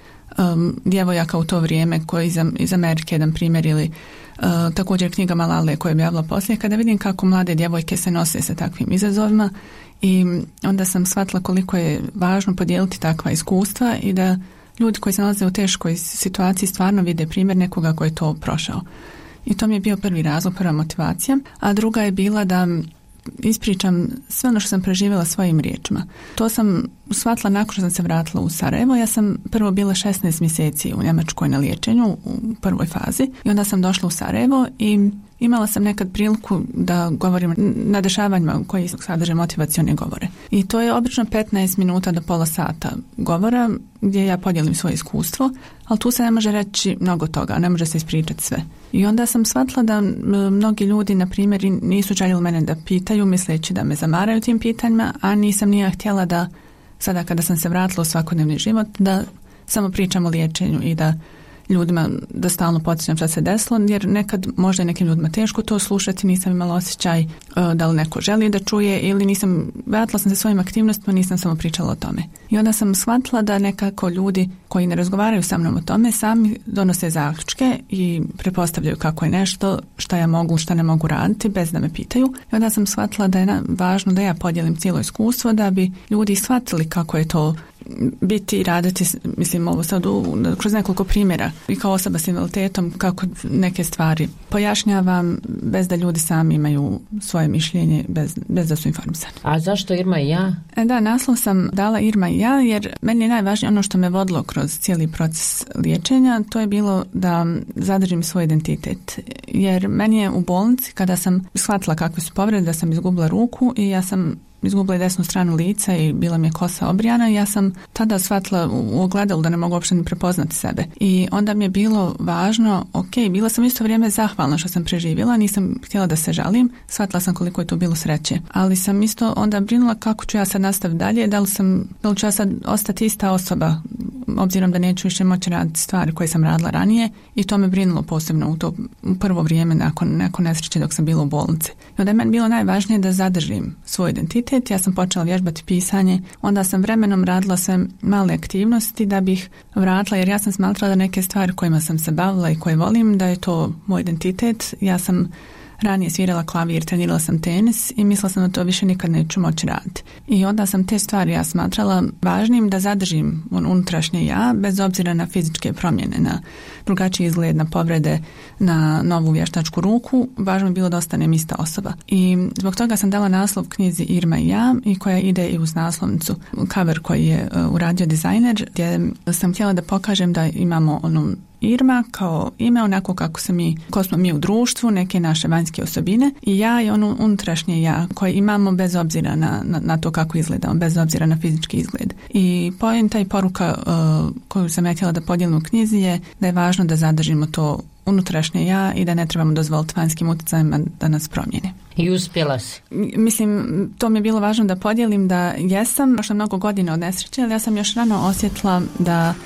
um, djevojaka u to vrijeme koji iz, iz Amerike, jedan primjer, ili uh, također knjiga Malale koju je objavila poslije, kada vidim kako mlade djevojke se nose sa takvim izazovima i onda sam shvatila koliko je važno podijeliti takva iskustva i da ljudi koji se nalaze u teškoj situaciji stvarno vide primjer nekoga koji je to prošao. I to mi je bio prvi razlog, prva motivacija. A druga je bila da ispričam sve ono što sam preživjela svojim riječima. To sam shvatila nakon što sam se vratila u Sarajevo. Ja sam prvo bila šesnaest mjeseci u Njemačkoj na liječenju u prvoj fazi i onda sam došla u Sarajevo i imala sam nekad priliku da govorim na dešavanjima koji sadrže motivacione govore. I to je obično petnaest minuta do pola sata govora gdje ja podijelim svoje iskustvo, ali tu se ne može reći mnogo toga, ne može se ispričati sve. I onda sam shvatila da mnogi ljudi, na primjer, nisu željeli mene da pitaju, misleći da me zamaraju tim pitanjima, a nisam nije htjela da sada kada sam se vratila u svakodnevni život, da samo pričam o liječenju i da ljudima da stalno podsjećam šta se desilo, jer nekad možda je nekim ljudima teško to slušati, nisam imala osjećaj uh, da li neko želi da čuje ili nisam, vratila sam se svojim aktivnostima, nisam samo pričala o tome. I onda sam shvatila da nekako ljudi koji ne razgovaraju sa mnom o tome sami donose zaključke i pretpostavljaju kako je nešto, šta ja mogu, šta ne mogu raditi bez da me pitaju. I onda sam shvatila da je na, važno da ja podijelim cijelo iskustvo da bi ljudi shvatili kako je to biti i raditi, mislim ovo sad u, kroz nekoliko primjera i kao osoba s invaliditetom kako neke stvari pojašnjavam bez da ljudi sami imaju svoje mišljenje, bez, bez da su informisani. A zašto Irma i ja? E, da, naslov sam dala Irma i ja jer meni je najvažnije ono što me vodilo kroz cijeli proces liječenja, to je bilo da zadržim svoj identitet. Jer meni je u bolnici kada sam shvatila kakve su povrede, da sam izgubila ruku i ja sam izgubila desnu stranu lica i bila mi je kosa obrijana i ja sam tada shvatila u ogledalu da ne mogu uopšte ni prepoznati sebe. I onda mi je bilo važno, ok, bila sam isto vrijeme zahvalna što sam preživjela, nisam htjela da se žalim, shvatila sam koliko je to bilo sreće. Ali sam isto onda brinula kako ću ja sad nastaviti dalje, da li, sam, da li ću ja sad ostati ista osoba, obzirom da neću više moći raditi stvari koje sam radila ranije i to me brinulo posebno u to u prvo vrijeme nakon, nakon nesreće dok sam bila u bolnici. I onda je meni bilo najvažnije da zadržim svoj identitet. Ja sam počela vježbati pisanje, onda sam vremenom radila sve male aktivnosti da bih vratila, jer ja sam smatrala da neke stvari kojima sam se bavila i koje volim, da je to moj identitet. Ja sam ranije svirala klavir, trenirala sam tenis i mislila sam da to više nikad neću moći raditi. I onda sam te stvari ja smatrala važnim da zadržim unutrašnje ja, bez obzira na fizičke promjene, na drugačiji izgled, na povrede, na novu vještačku ruku. Važno je bilo da ostanem ista osoba. I zbog toga sam dala naslov knjizi Irma i ja i koja ide i uz naslovnicu. Cover koji je uh, uradio dizajner, gdje sam htjela da pokažem da imamo onu Irma kao ime, onako kako se mi, ko smo mi u društvu, neke naše vanjske osobine i ja i ono unutrašnje ja koje imamo bez obzira na, na, na to kako izgledamo, bez obzira na fizički izgled. I poenta i poruka uh, koju sam ja htjela da podijelim u knjizi je da je važno da zadržimo to unutrašnje ja i da ne trebamo dozvoliti vanjskim utjecajima da nas promijene. I uspjela si? Mislim, to mi je bilo važno da podijelim da jesam, prošlo mnogo godina od nesreće, ali ja sam još rano osjetila da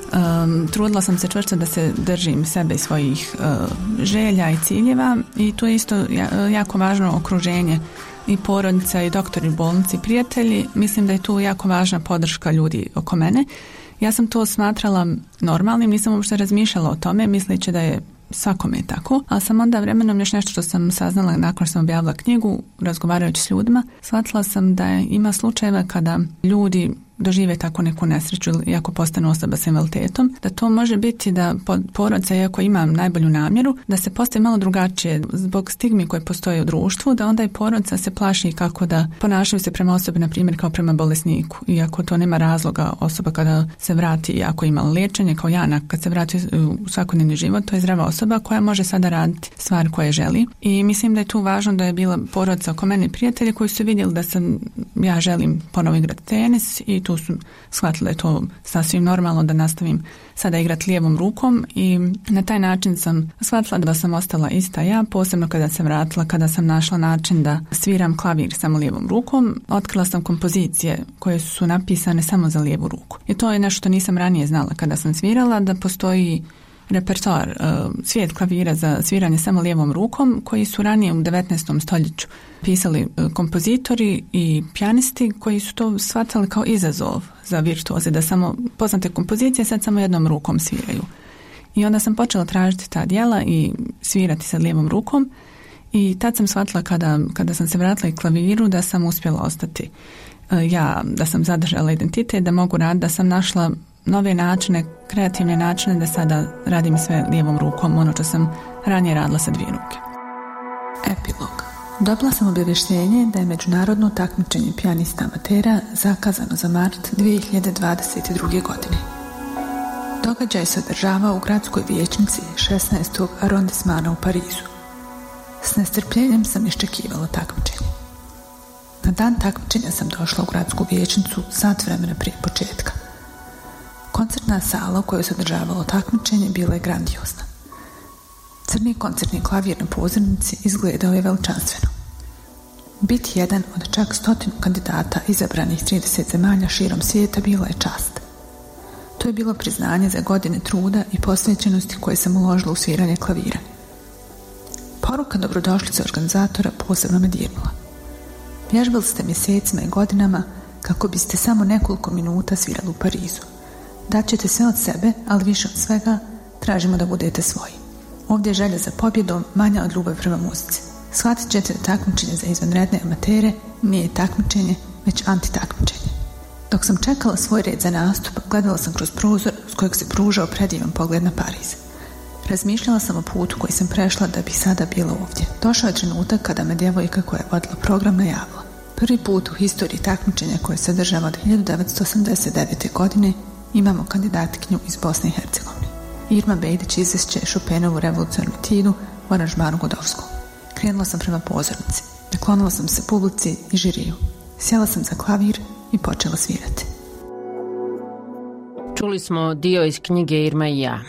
um, trudila sam se čvrsto da se držim sebe i svojih uh, želja i ciljeva i tu je isto jako važno okruženje i porodica i doktori u bolnici, prijatelji. Mislim da je tu jako važna podrška ljudi oko mene. Ja sam to smatrala normalnim, nisam uopšte razmišljala o tome, misleći da je svakome je tako, ali sam onda vremenom još nešto što sam saznala nakon što sam objavila knjigu, razgovarajući s ljudima, shvatila sam da ima slučajeva kada ljudi dožive tako neku nesreću ili ako postanu osoba s invaliditetom, da to može biti da porodica, iako ima najbolju namjeru, da se postavi malo drugačije zbog stigmi koje postoje u društvu, da onda i porodica se plaši kako da ponašaju se prema osobi, na primjer, kao prema bolesniku. Iako to nema razloga, osoba kada se vrati, ako ima liječenje, kao Jana, kad se vrati u svakodnevni život, to je zdrava osoba koja može sada raditi stvari koje želi. I mislim da je tu važno da je bila porodica oko mene prijatelji koji su vidjeli da sam, ja želim ponovo igrati tenis i tu su shvatili da je to sasvim normalno da nastavim sada igrati lijevom rukom i na taj način sam shvatila da sam ostala ista ja, posebno kada sam vratila, kada sam našla način da sviram klavir samo lijevom rukom. Otkrila sam kompozicije koje su napisane samo za lijevu ruku. I to je nešto što nisam ranije znala kada sam svirala, da postoji repertoar, svijet klavira za sviranje samo lijevom rukom koji su ranije u devetnaestom stoljeću pisali kompozitori i pijanisti koji su to shvatali kao izazov za virtuoze, da samo poznate kompozicije sad samo jednom rukom sviraju. I onda sam počela tražiti ta djela i svirati sa lijevom rukom i tad sam shvatila kada, kada sam se vratila i klaviru da sam uspjela ostati ja, da sam zadržala identitet, da mogu raditi, da sam našla nove načine, kreativne načine da sada radim sve lijevom rukom, ono što sam ranije radila sa dvije ruke. Epilog. Dobila sam obavještenje da je međunarodno takmičenje pijanista amatera zakazano za mart dvije hiljade dvadeset druge. godine. Događaj se održava u gradskoj vijećnici šesnaestog arondismana u Parizu. S nestrpljenjem sam iščekivala takmičenje. Na dan takmičenja sam došla u gradsku vijećnicu sat vremena prije početka. Koncertna sala u kojoj se održavalo takmičenje bila je grandiozna. Crni koncertni klavir na pozornici izgledao je veličanstveno. Biti jedan od čak stotinu kandidata izabranih trideset zemalja širom svijeta bila je čast. To je bilo priznanje za godine truda i posvećenosti koje sam uložila u sviranje klavira. Poruka dobrodošlice organizatora posebno me dirnula. Vježbali ste mjesecima i godinama kako biste samo nekoliko minuta svirali u Parizu. Daćete sve od sebe, ali više od svega tražimo da budete svoji. Ovdje je želja za pobjedom manja od ljubavi prema muzici. Shvatit ćete da takmičenje za izvanredne amatere nije takmičenje, već antitakmičenje. Dok sam čekala svoj red za nastup, gledala sam kroz prozor s kojeg se pružao predivan pogled na Pariz. Razmišljala sam o putu koji sam prešla da bi sada bila ovdje. Došao je trenutak kada me djevojka koja je vodila program najavila. Prvi put u historiji takmičenja koje se održava od hiljadu devetsto osamdeset devete. godine imamo kandidatkinju iz Bosne i Hercegovine. Irma Bejdić izvešće Chopinovu revolucionarnu etudu u aranžmanu Godovskog. Krenula sam prema pozornici. Naklonila sam se publici i žiriju. Sjela sam za klavir i počela svirati. Čuli smo dio iz knjige Irma i ja.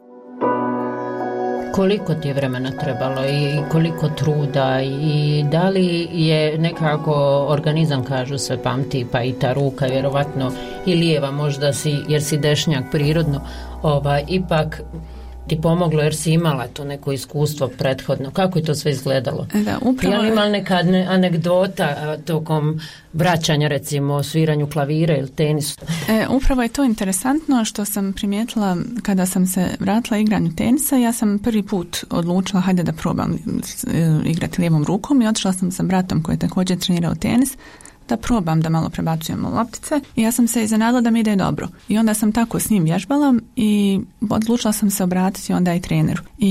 Koliko ti je vremena trebalo i koliko truda i da li je nekako organizam, kažu se, pamti, pa i ta ruka vjerovatno i lijeva možda si, jer si dešnjak prirodno, ovaj, ipak ti pomoglo jer si imala to neko iskustvo prethodno. Kako je to sve izgledalo? Da, upravo... Je li imala neka anegdota tokom vraćanja, recimo, sviranju klavira ili tenisu? E, upravo je to interesantno što sam primijetila kada sam se vratila igranju tenisa. Ja sam prvi put odlučila hajde da probam igrati lijevom rukom i otišla sam sa bratom koji je također trenirao tenis da probam da malo prebacujemo loptice i ja sam se iznenadila da mi ide dobro. I onda sam tako s njim vježbala i odlučila sam se obratiti onda i treneru. I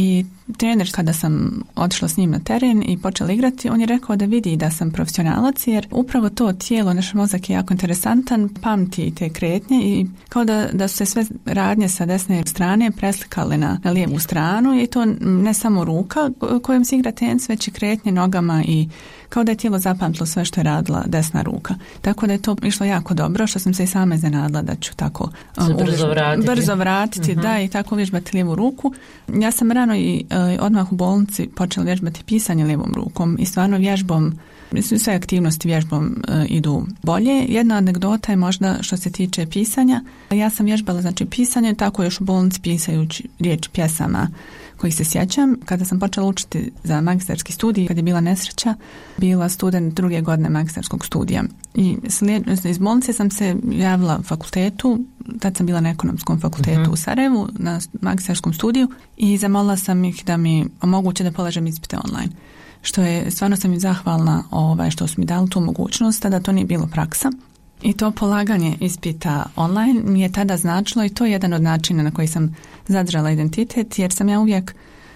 trener, kada sam otišla s njim na teren i počela igrati, on je rekao da vidi da sam profesionalac, jer upravo to tijelo, naš mozak je jako interesantan, pamti te kretnje i kao da, da su se sve radnje sa desne strane preslikale na, na lijevu stranu i to ne samo ruka kojom se igra tenis, već i kretnje nogama i kao da je tijelo zapamtilo sve što je radila desna ruka. Tako da je to išlo jako dobro, što sam se i sama iznenadila da ću tako um, brzo vratiti, brzo vratiti uh-huh. da, i tako vježbati lijevu ruku. Ja sam rano i uh, odmah u bolnici počela vježbati pisanje lijevom rukom i stvarno vježbom, sve aktivnosti vježbom uh, idu bolje. Jedna anegdota je možda što se tiče pisanja. Ja sam vježbala znači pisanje, tako još u bolnici pisajući riječ pjesama kojih se sjećam. Kada sam počela učiti za magistarski studij, kad je bila nesreća, bila student druge godine magistarskog studija. I slijed, iz bolnice sam se javila fakultetu, tad sam bila na ekonomskom fakultetu uh-huh. u Sarajevu, na magistarskom studiju i zamolila sam ih da mi omoguće da polažem ispite online. Što je, stvarno sam im zahvalna ovaj, što su mi dali tu mogućnost, tada to nije bilo praksa. I to polaganje ispita online mi je tada značilo i to je jedan od načina na koji sam zadržala identitet, jer sam ja uvijek,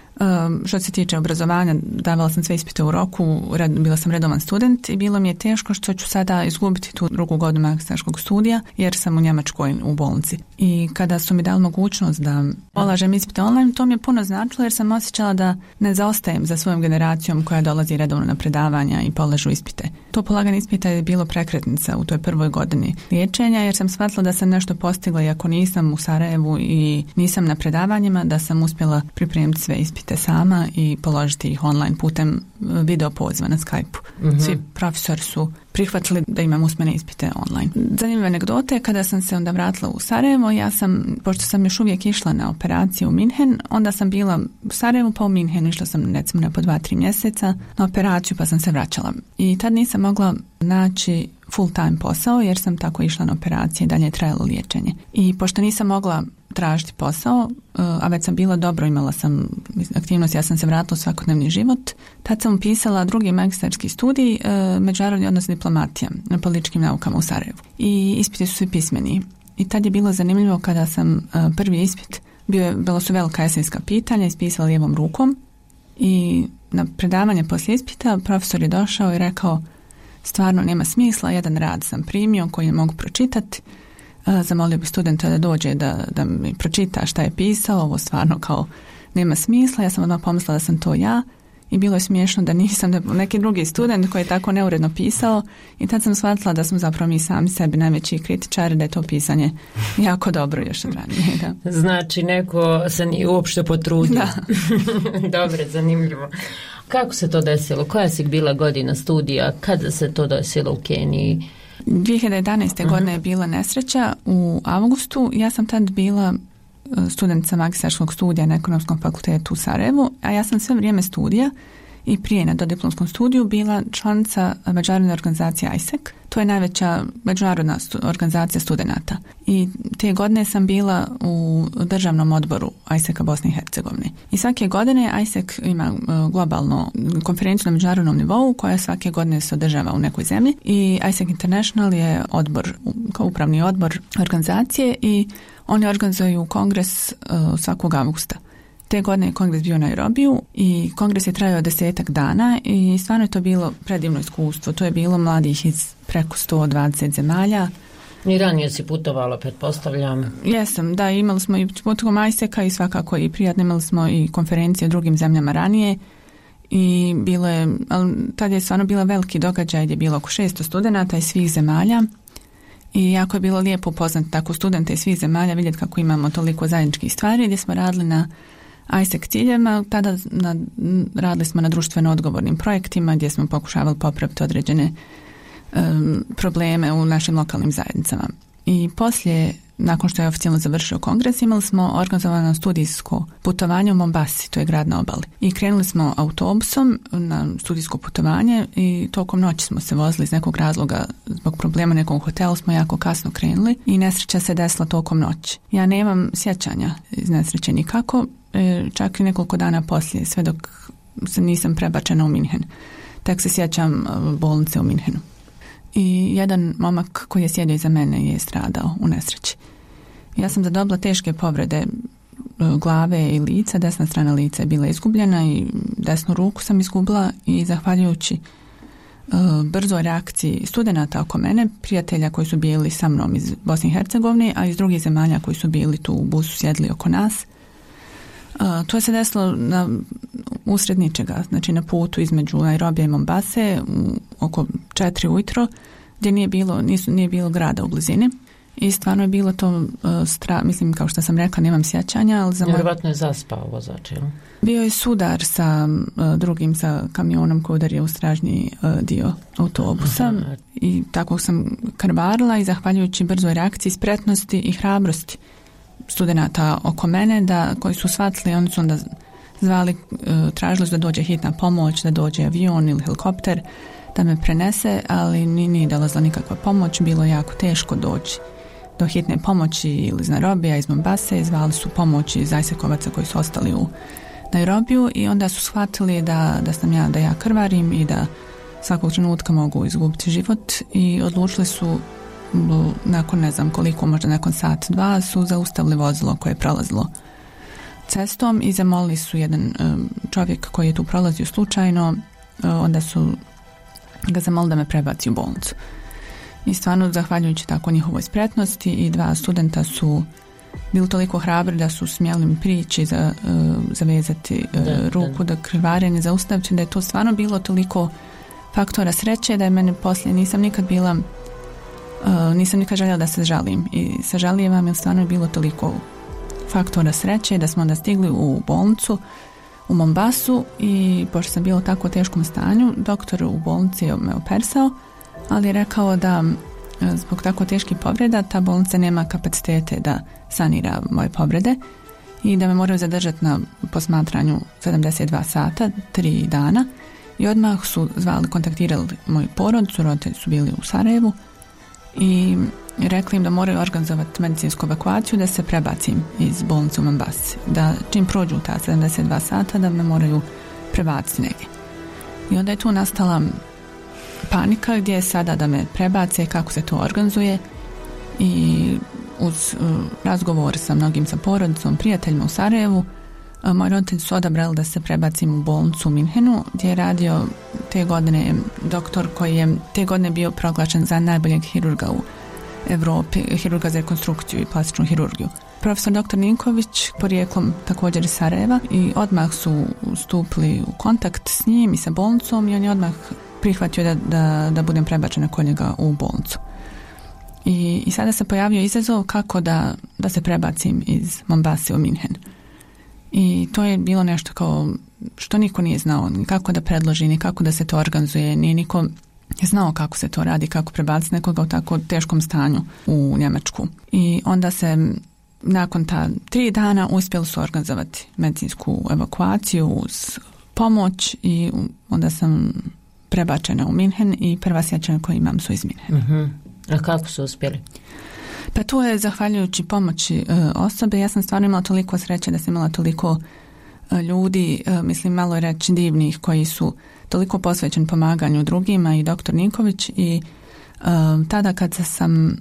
što se tiče obrazovanja, davala sam sve ispite u roku, bila sam redovan student i bilo mi je teško što ću sada izgubiti tu drugu godinu magistarskog studija, jer sam u Njemačkoj u bolnici. I kada su mi dali mogućnost da polažem ispite online, to mi je puno značilo jer sam osjećala da ne zaostajem za svojom generacijom koja dolazi redovno na predavanja i polažu ispite. To polaganje ispita je bilo prekretnica u toj prvoj godini liječenja, jer sam shvatila da sam nešto postigla i ako nisam u Sarajevu i nisam na predavanjima, da sam uspjela pripremiti sve ispite sama i položiti ih online putem video poziva na Skype-u. Mm-hmm. Svi profesori su prihvatili da imam usmene ispite online. Zanimljive anegdote, kada sam se onda vratila u Sarajevo, ja sam, pošto sam još uvijek išla na operaciju u Minhen, onda sam bila u Sarajevu pa u Minhenu, išla sam recimo na po dva, tri mjeseca na operaciju pa sam se vraćala. I tad nisam mogla naći full time posao jer sam tako išla na operacije i dalje je trajalo liječenje. I pošto nisam mogla tražiti posao, a već sam bila dobro, imala sam aktivnost, ja sam se vratila u svakodnevni život. Tad sam upisala drugi magistarski studij, međunarodni odnos diplomatija na političkim naukama u Sarajevu. I ispiti su svi pismeni. I tad je bilo zanimljivo kada sam prvi ispit, bio je, bilo su velika esejska pitanja, ispisala lijevom rukom i na predavanje poslije ispita profesor je došao i rekao stvarno nema smisla, jedan rad sam primio koji ne mogu pročitati. Zamolio bi studenta da dođe da, da mi pročita šta je pisao, ovo stvarno kao nema smisla, ja sam odmah pomislila da sam to ja i bilo je smiješno da nisam, da neki drugi student koji je tako neuredno pisao i tad sam shvatila da smo zapravo mi sami sebi najveći kritičari, da je to pisanje jako dobro još od ranije. Da. Znači neko se nije uopšte potrudio. Da. Dobro, zanimljivo. Kako se to desilo? Koja si bila godina studija? Kada se to desilo u Keniji? dvije hiljade jedanaeste. Uh-huh. godine je bila nesreća u avgustu. Ja sam tad bila studentica magistarskog studija na ekonomskom fakultetu u Sarajevu, a ja sam sve vrijeme studija i prije na dodiplomskom studiju bila članica međunarodne organizacije I S E C. To je najveća međunarodna stu- organizacija studenata. I te godine sam bila u državnom odboru I S E C-a Bosne i Hercegovine. I svake godine I S E C ima globalnu konferenciju na međunarodnom nivou koja svake godine se održava u nekoj zemlji. I I S E C International je odbor, kao upravni odbor organizacije i oni organizuju kongres uh, svakog avgusta. Te godine je kongres bio u Nairobiju i kongres je trajao desetak dana i stvarno je to bilo predivno iskustvo. To je bilo mladih iz preko sto dvadeset zemalja. I ranije si putovala, pretpostavljam. Jesam, da, imali smo i putovom I S E C-a i svakako i prijatno, imali smo i konferencije u drugim zemljama ranije i bilo je, ali tad je stvarno bila veliki događaj gdje je bilo oko šesto studenata iz svih zemalja. I jako je bilo lijepo upoznati tako studente iz svih zemalja, vidjeti kako imamo toliko zajedničkih stvari, gdje smo radili na I S E C ciljevima, tada na, radili smo na društveno odgovornim projektima gdje smo pokušavali popraviti određene um, probleme u našim lokalnim zajednicama. I poslije, nakon što je oficijalno završio kongres, imali smo organizovano studijsko putovanje u Mombasi, to je grad na obali. I krenuli smo autobusom na studijsko putovanje i tokom noći smo se vozili iz nekog razloga, zbog problema nekog hotela smo jako kasno krenuli i nesreća se desila tokom noći. Ja nemam sjećanja iz nesreće nikako, čak i nekoliko dana poslije, sve dok se nisam prebačena u Minhen. Tek se sjećam bolnice u Minhenu. I jedan momak koji je sjedio iza mene je stradao u nesreći. Ja sam zadobila teške povrede glave i lica, desna strana lica je bila izgubljena i desnu ruku sam izgubila i zahvaljujući brzoj reakciji studenata oko mene, prijatelja koji su bili sa mnom iz Bosne i Hercegovine, a iz drugih zemalja koji su bili tu u busu, sjedli oko nas. To je se desilo na usred ničega, znači na putu između Nairobija i Mombase oko četiri ujutro, gdje nije bilo, nisu, nije bilo grada u blizini. I stvarno je bilo to uh, stra, mislim, kao što sam rekla, nemam sjećanja, ali za moj... Vjerovatno je zaspao vozač, ili? Bio je sudar sa uh, drugim, sa kamionom koji udario u stražnji uh, dio autobusa. Aha. I tako sam krvarila i zahvaljujući brzoj reakciji, spretnosti i hrabrosti studenata oko mene, da, koji su shvatili, oni su onda zvali, uh, tražili da dođe hitna pomoć, da dođe avion ili helikopter, da me prenese, ali nije dolazila nikakva pomoć, bilo jako teško doći do hitne pomoći ili iz Nairobija, iz Mombase, zvali su pomoć iz Ajsekovaca koji su ostali u Nairobiju i onda su shvatili da, da sam ja, da ja krvarim i da svakog trenutka mogu izgubiti život i odlučili su nakon ne znam koliko, možda nakon sat, dva, su zaustavili vozilo koje je prolazilo cestom i zamolili su jedan čovjek koji je tu prolazio slučajno, onda su ga zamolili da me prebaci u bolnicu. I stvarno, zahvaljujući tako njihovoj spretnosti, i dva studenta su bili toliko hrabri da su smjeli mi prići za, uh, zavezati uh, da, ruku, da, da krvarenje zaustaviti, da je to stvarno bilo toliko faktora sreće da je mene poslije, nisam nikad bila uh, nisam nikad željela da se žalim i sažalijevam jer stvarno je bilo toliko faktora sreće da smo onda stigli u bolnicu u Mombasu i pošto sam bila u tako teškom stanju, doktor u bolnici je me operisao, ali je rekao da zbog tako teških povreda ta bolnica nema kapacitete da sanira moje povrede i da me moraju zadržati na posmatranju sedamdeset dva sata, tri dana, i odmah su zvali, kontaktirali moju porodicu, roditelji su bili u Sarajevu i rekli im da moraju organizovati medicinsku evakuaciju, da se prebacim iz bolnice u Mombasi, da čim prođu ta sedamdeset dva sata da me moraju prebaciti negdje. I onda je tu nastala panika gdje je sada da me prebace, kako se to organizuje, i uz uh, razgovor sa mnogim, sa porodicom, prijateljima u Sarajevu, uh, moji roditelji su odabrali da se prebacim u bolnicu u Minhenu, gdje je radio te godine doktor koji je te godine bio proglašen za najboljeg hirurga u Evropi, hirurga za rekonstrukciju i plastičnu hirurgiju. Profesor doktor Ninković, porijeklom također iz Sarajeva, i odmah su stupili u kontakt s njim i sa bolnicom i on je odmah prihvatio da, da, da budem prebačena kod njega u bolnicu. I, i sada se pojavio izazov kako da, da se prebacim iz Mombase u Minhen. I to je bilo nešto kao što niko nije znao, ni kako da predloži, ni kako da se to organizuje, nije niko znao kako se to radi, kako prebaciti nekoga u tako teškom stanju u Njemačku. I onda se nakon ta tri dana uspjeli su organizovati medicinsku evakuaciju uz pomoć i onda sam prebačena u Minhen i prva sjećanja koje imam su iz Minhena. Uh-huh. A kako su uspjeli? Pa tu je zahvaljujući pomoći e, osobe. Ja sam stvarno imala toliko sreće da sam imala toliko e, ljudi, e, mislim malo je reći divnih, koji su toliko posvećeni pomaganju drugima, i doktor Ninković, i e, tada kad sam,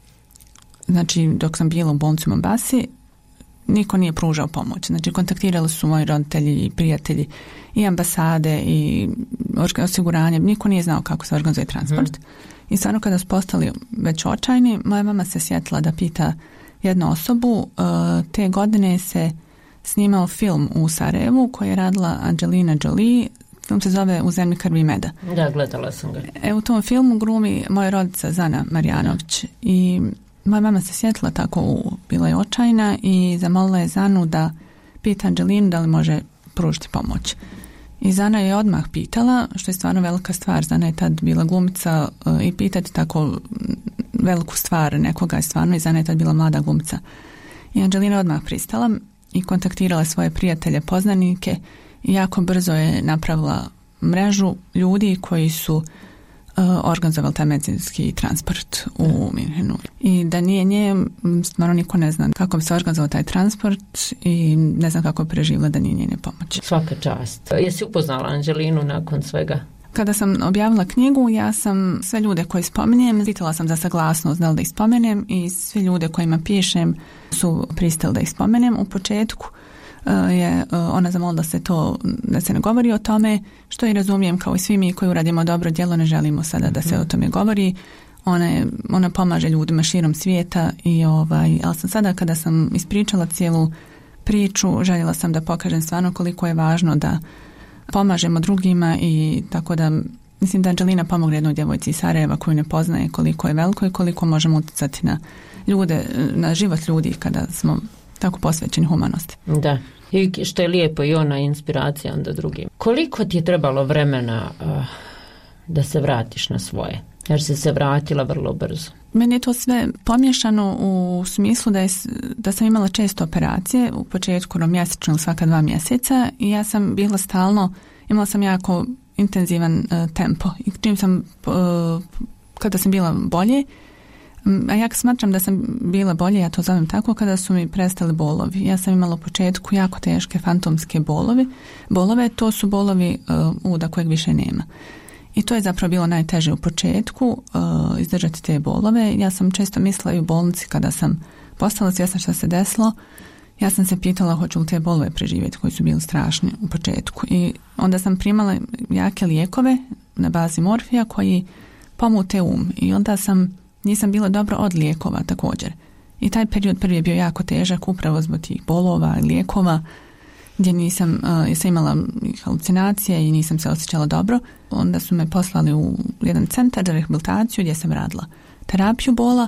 znači dok sam bila u bolnici u Mombasi, niko nije pružao pomoć. Znači kontaktirali su moji roditelji i prijatelji i ambasade i osiguranje, niko nije znao kako se organizuje transport. Hmm. I stvarno kada su postali već očajni, moja mama se sjetila da pita jednu osobu. Te godine se snimao film u Sarajevu koji je radila Angelina Jolie. Film se zove U zemlji krvi i meda. Da, gledala sam ga. E, u tom filmu glumi moja rodica Zana Marjanović i moja mama se sjetila tako, bila je očajna i zamolila je Zanu da pita Angelinu da li može pružiti pomoć. I Zana je odmah pitala, što je stvarno velika stvar. Zana je tad bila glumica i pitati tako veliku stvar nekoga je stvarno, i Zana je tad bila mlada glumica. I Angelina odmah pristala i kontaktirala svoje prijatelje, poznanike, i jako brzo je napravila mrežu ljudi koji su uh, organizovali taj medicinski transport u Minhenu. I da nije nje, stvarno niko ne zna kako bi se organizovao taj transport i ne znam kako bi preživjela da nije njene pomoći. Svaka čast. Jesi upoznala Angelinu nakon svega? Kada sam objavila knjigu, ja sam sve ljude koje spominjem, pitala sam za saglasnost da li da ih spomenem i sve ljude kojima pišem su pristali da ih spomenem. U početku je ona zamolila se to, da se ne govori o tome, što i razumijem, kao i svi mi koji uradimo dobro djelo, ne želimo sada da se o tome govori. Ona, je, ona pomaže ljudima širom svijeta, i ovaj, ali sam sada kada sam ispričala cijelu priču, željela sam da pokažem stvarno koliko je važno da pomažemo drugima, i tako da mislim da Anđelina pomogne jednoj djevojci iz Sarajeva koju ne poznaje, koliko je veliko i koliko možemo utjecati na ljude, na život ljudi kada smo tako posvećeni humanosti. Da, i što je lijepo, i ona inspiracija onda drugim. Koliko ti je trebalo vremena uh, da se vratiš na svoje? Jer si se vratila vrlo brzo. Meni je to sve pomiješano u smislu da, je, da sam imala često operacije, u početku mjesečno, svaka dva mjeseca, i ja sam bila stalno, imala sam jako intenzivan uh, tempo, i čim sam uh, kada sam bila bolje, a ja smatram da sam bila bolje, ja to zovem tako, kada su mi prestali bolovi. Ja sam imala u početku jako teške fantomske bolovi. Bolove, to su bolovi uh, uda kojeg više nema. I to je zapravo bilo najteže u početku, uh, izdržati te bolove. Ja sam često mislila i u bolnici kada sam postala svjesna što se desilo, ja sam se pitala hoću li te bolove preživjeti koji su bili strašni u početku. I onda sam primala jake lijekove na bazi morfija koji pomute um. I onda sam, nisam bila dobro od lijekova također. I taj period prvi je bio jako težak upravo zbog tih bolova i lijekova, gdje nisam, uh, sam imala halucinacije i nisam se osjećala dobro. Onda su me poslali u jedan centar za rehabilitaciju gdje sam radila terapiju bola,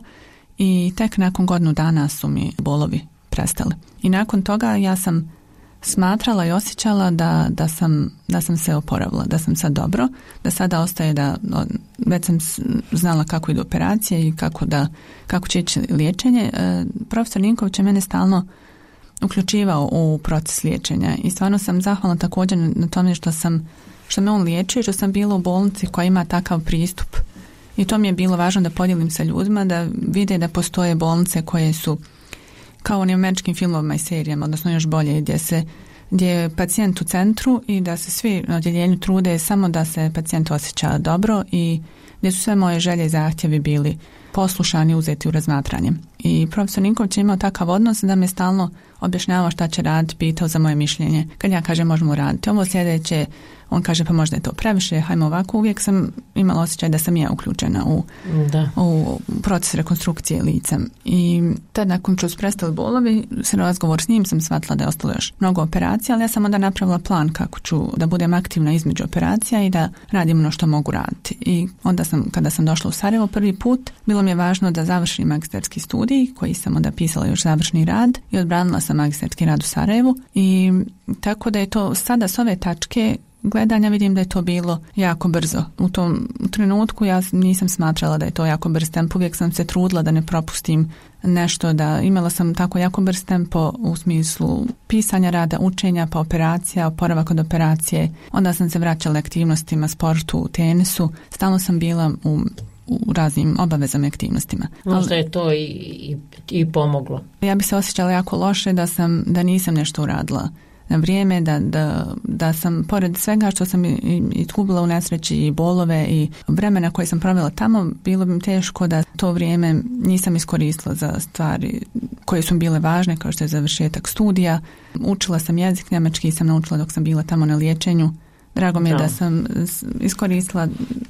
i tek nakon godinu dana su mi bolovi prestali. I nakon toga ja sam smatrala i osjećala da, da, sam, da sam se oporavila, da sam sad dobro, da sada ostaje da, već sam znala kako idu operacije i kako, da, kako će ići liječenje. E, profesor Ninković je mene stalno uključivao u proces liječenja, i stvarno sam zahvalna također na tome što sam, što me on liječio, što sam bila u bolnici koja ima takav pristup, i to mi je bilo važno da podijelim sa ljudima, da vide da postoje bolnice koje su kao u američkim filmovima i serijama, odnosno još bolje, gdje se gdje je pacijent u centru i da se svi na odjeljenju trude samo da se pacijent osjeća dobro, i gdje su sve moje želje i zahtjevi bili poslušani, uzeti u razmatranje. I profesor Ninković je imao takav odnos da me stalno objašnjavao šta će raditi, pitao za moje mišljenje. Kad ja kažem možemo raditi ovo sljedeće, on kaže pa možda je to previše, hajmo ovako. Uvijek sam imala osjećaj da sam ja uključena u, da. u proces rekonstrukcije lica. I tad nakon što su prestali bolovi, se razgovor s njim sam shvatila da je ostalo još mnogo operacija, ali ja sam onda napravila plan kako ću da budem aktivna između operacija i da radim ono što mogu raditi. I onda sam, kada sam došla u Sarajevo prvi put, bilo mi je važno da završim magistarski studij, koji sam onda pisala još završni rad, i odbranila sam magistarski rad u Sarajevu. I tako da je to sada s ove tačke gledanja vidim da je to bilo jako brzo. U tom trenutku ja nisam smatrala da je to jako brz tempo. Uvijek sam se trudila da ne propustim nešto, da imala sam tako jako brz tempo u smislu pisanja rada, učenja, pa operacija, oporavak od operacije. Onda sam se vraćala aktivnostima, sportu, tenisu. Stalno sam bila u u raznim obavezama i aktivnostima. Možda je to i, i, i pomoglo. Ja bi se osjećala jako loše da sam, da nisam nešto uradila na vrijeme, da, da, da sam pored svega što sam izgubila u nesreći i bolove i vremena koje sam provela tamo, bilo bi mi teško da to vrijeme nisam iskoristila za stvari koje su bile važne, kao što je završetak studija. Učila sam jezik, njemački sam naučila dok sam bila tamo na liječenju. Drago mi je da, da sam iskoristila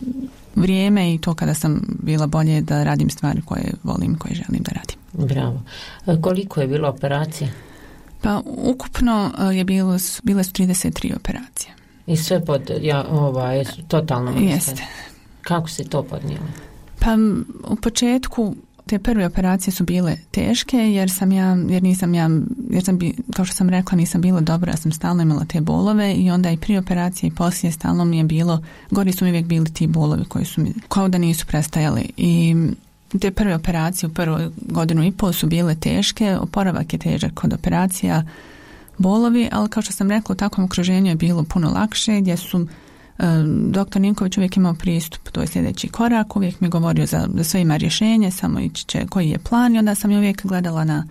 vrijeme i to kada sam bila bolje da radim stvari koje volim i koje želim da radim. Bravo. Koliko je bilo operacija? Pa ukupno je bilo, bile su trideset tri operacije. I sve pod, ja, ovaj, totalno ministar. Jeste. Kako se to podnijela? Pa u početku te prve operacije su bile teške jer sam ja, jer nisam ja, jer sam bi, kao što sam rekla, nisam bila dobra, ja sam stalno imala te bolove i onda i prije operacije i poslije stalno mi je bilo, gori su mi uvijek bili ti bolovi koji su mi, kao da nisu prestajali. I te prve operacije u prvoj godinu i pol su bile teške, oporavak je težak kod operacija, bolovi, ali kao što sam rekla, u takvom okruženju je bilo puno lakše, gdje su doktor Ninković uvijek imao pristup, to je sljedeći korak, uvijek mi govorio za, za sve ima rješenje, samo ići će koji je plan i onda sam je uvijek gledala na,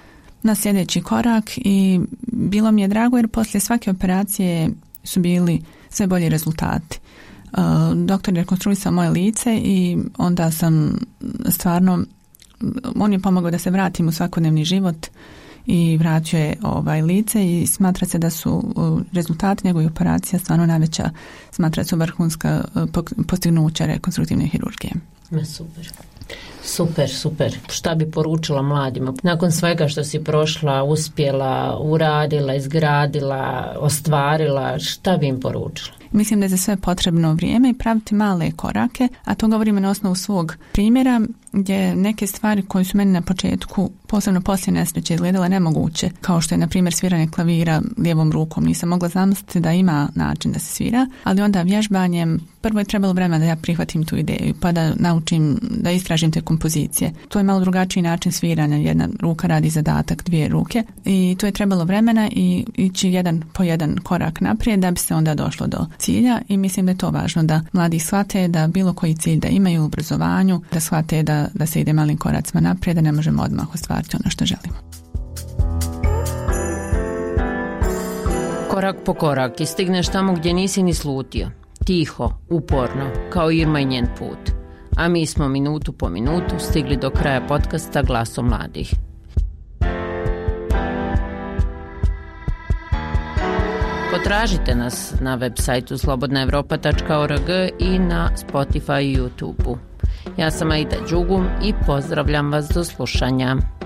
na sljedeći korak i bilo mi je drago jer poslije svake operacije su bili sve bolji rezultati. doktor je rekonstruisao moje lice i onda sam stvarno, on je pomogao da se vratim u svakodnevni život i vratio je ovaj lice i smatra se da su rezultati njegove operacije stvarno najveća, smatra se vrhunska postignuća rekonstruktivne hirurgije. Super. Super, super. Šta bi poručila mladima? Nakon svega što si prošla, uspjela, uradila, izgradila, ostvarila, šta bi im poručila? Mislim da je za sve potrebno vrijeme i praviti male korake, a to govorimo na osnovu svog primjera, gdje neke stvari koje su meni na početku, posebno poslije nesreće, izgledale nemoguće, kao što je na primjer sviranje klavira lijevom rukom. Nisam mogla zamisliti da ima način da se svira, ali onda vježbanjem prvo je trebalo vremena da ja prihvatim tu ideju, pa da naučim, da istražim te kompozicije. To je malo drugačiji način sviranja, jedna ruka radi zadatak, dvije ruke i to je trebalo vremena i ići jedan po jedan korak naprijed da bi se onda došlo do cilja i mislim da je to važno da mladi shvate da bilo koji cilj da imaju u obrazovanju, da shvate da, da se ide malim koracima naprijed, da ne možemo odmah ostvariti ono što želimo. Korak po korak i stigneš tamo gdje nisi ni slutio. Tiho, uporno, kao Irma i njen put. A mi smo minutu po minutu stigli do kraja podcasta Glasom mladih. Potražite nas na web sajtu slobodna europa tačka org i na Spotify i YouTube-u. Ja sam Aida Đugum i pozdravljam vas do slušanja.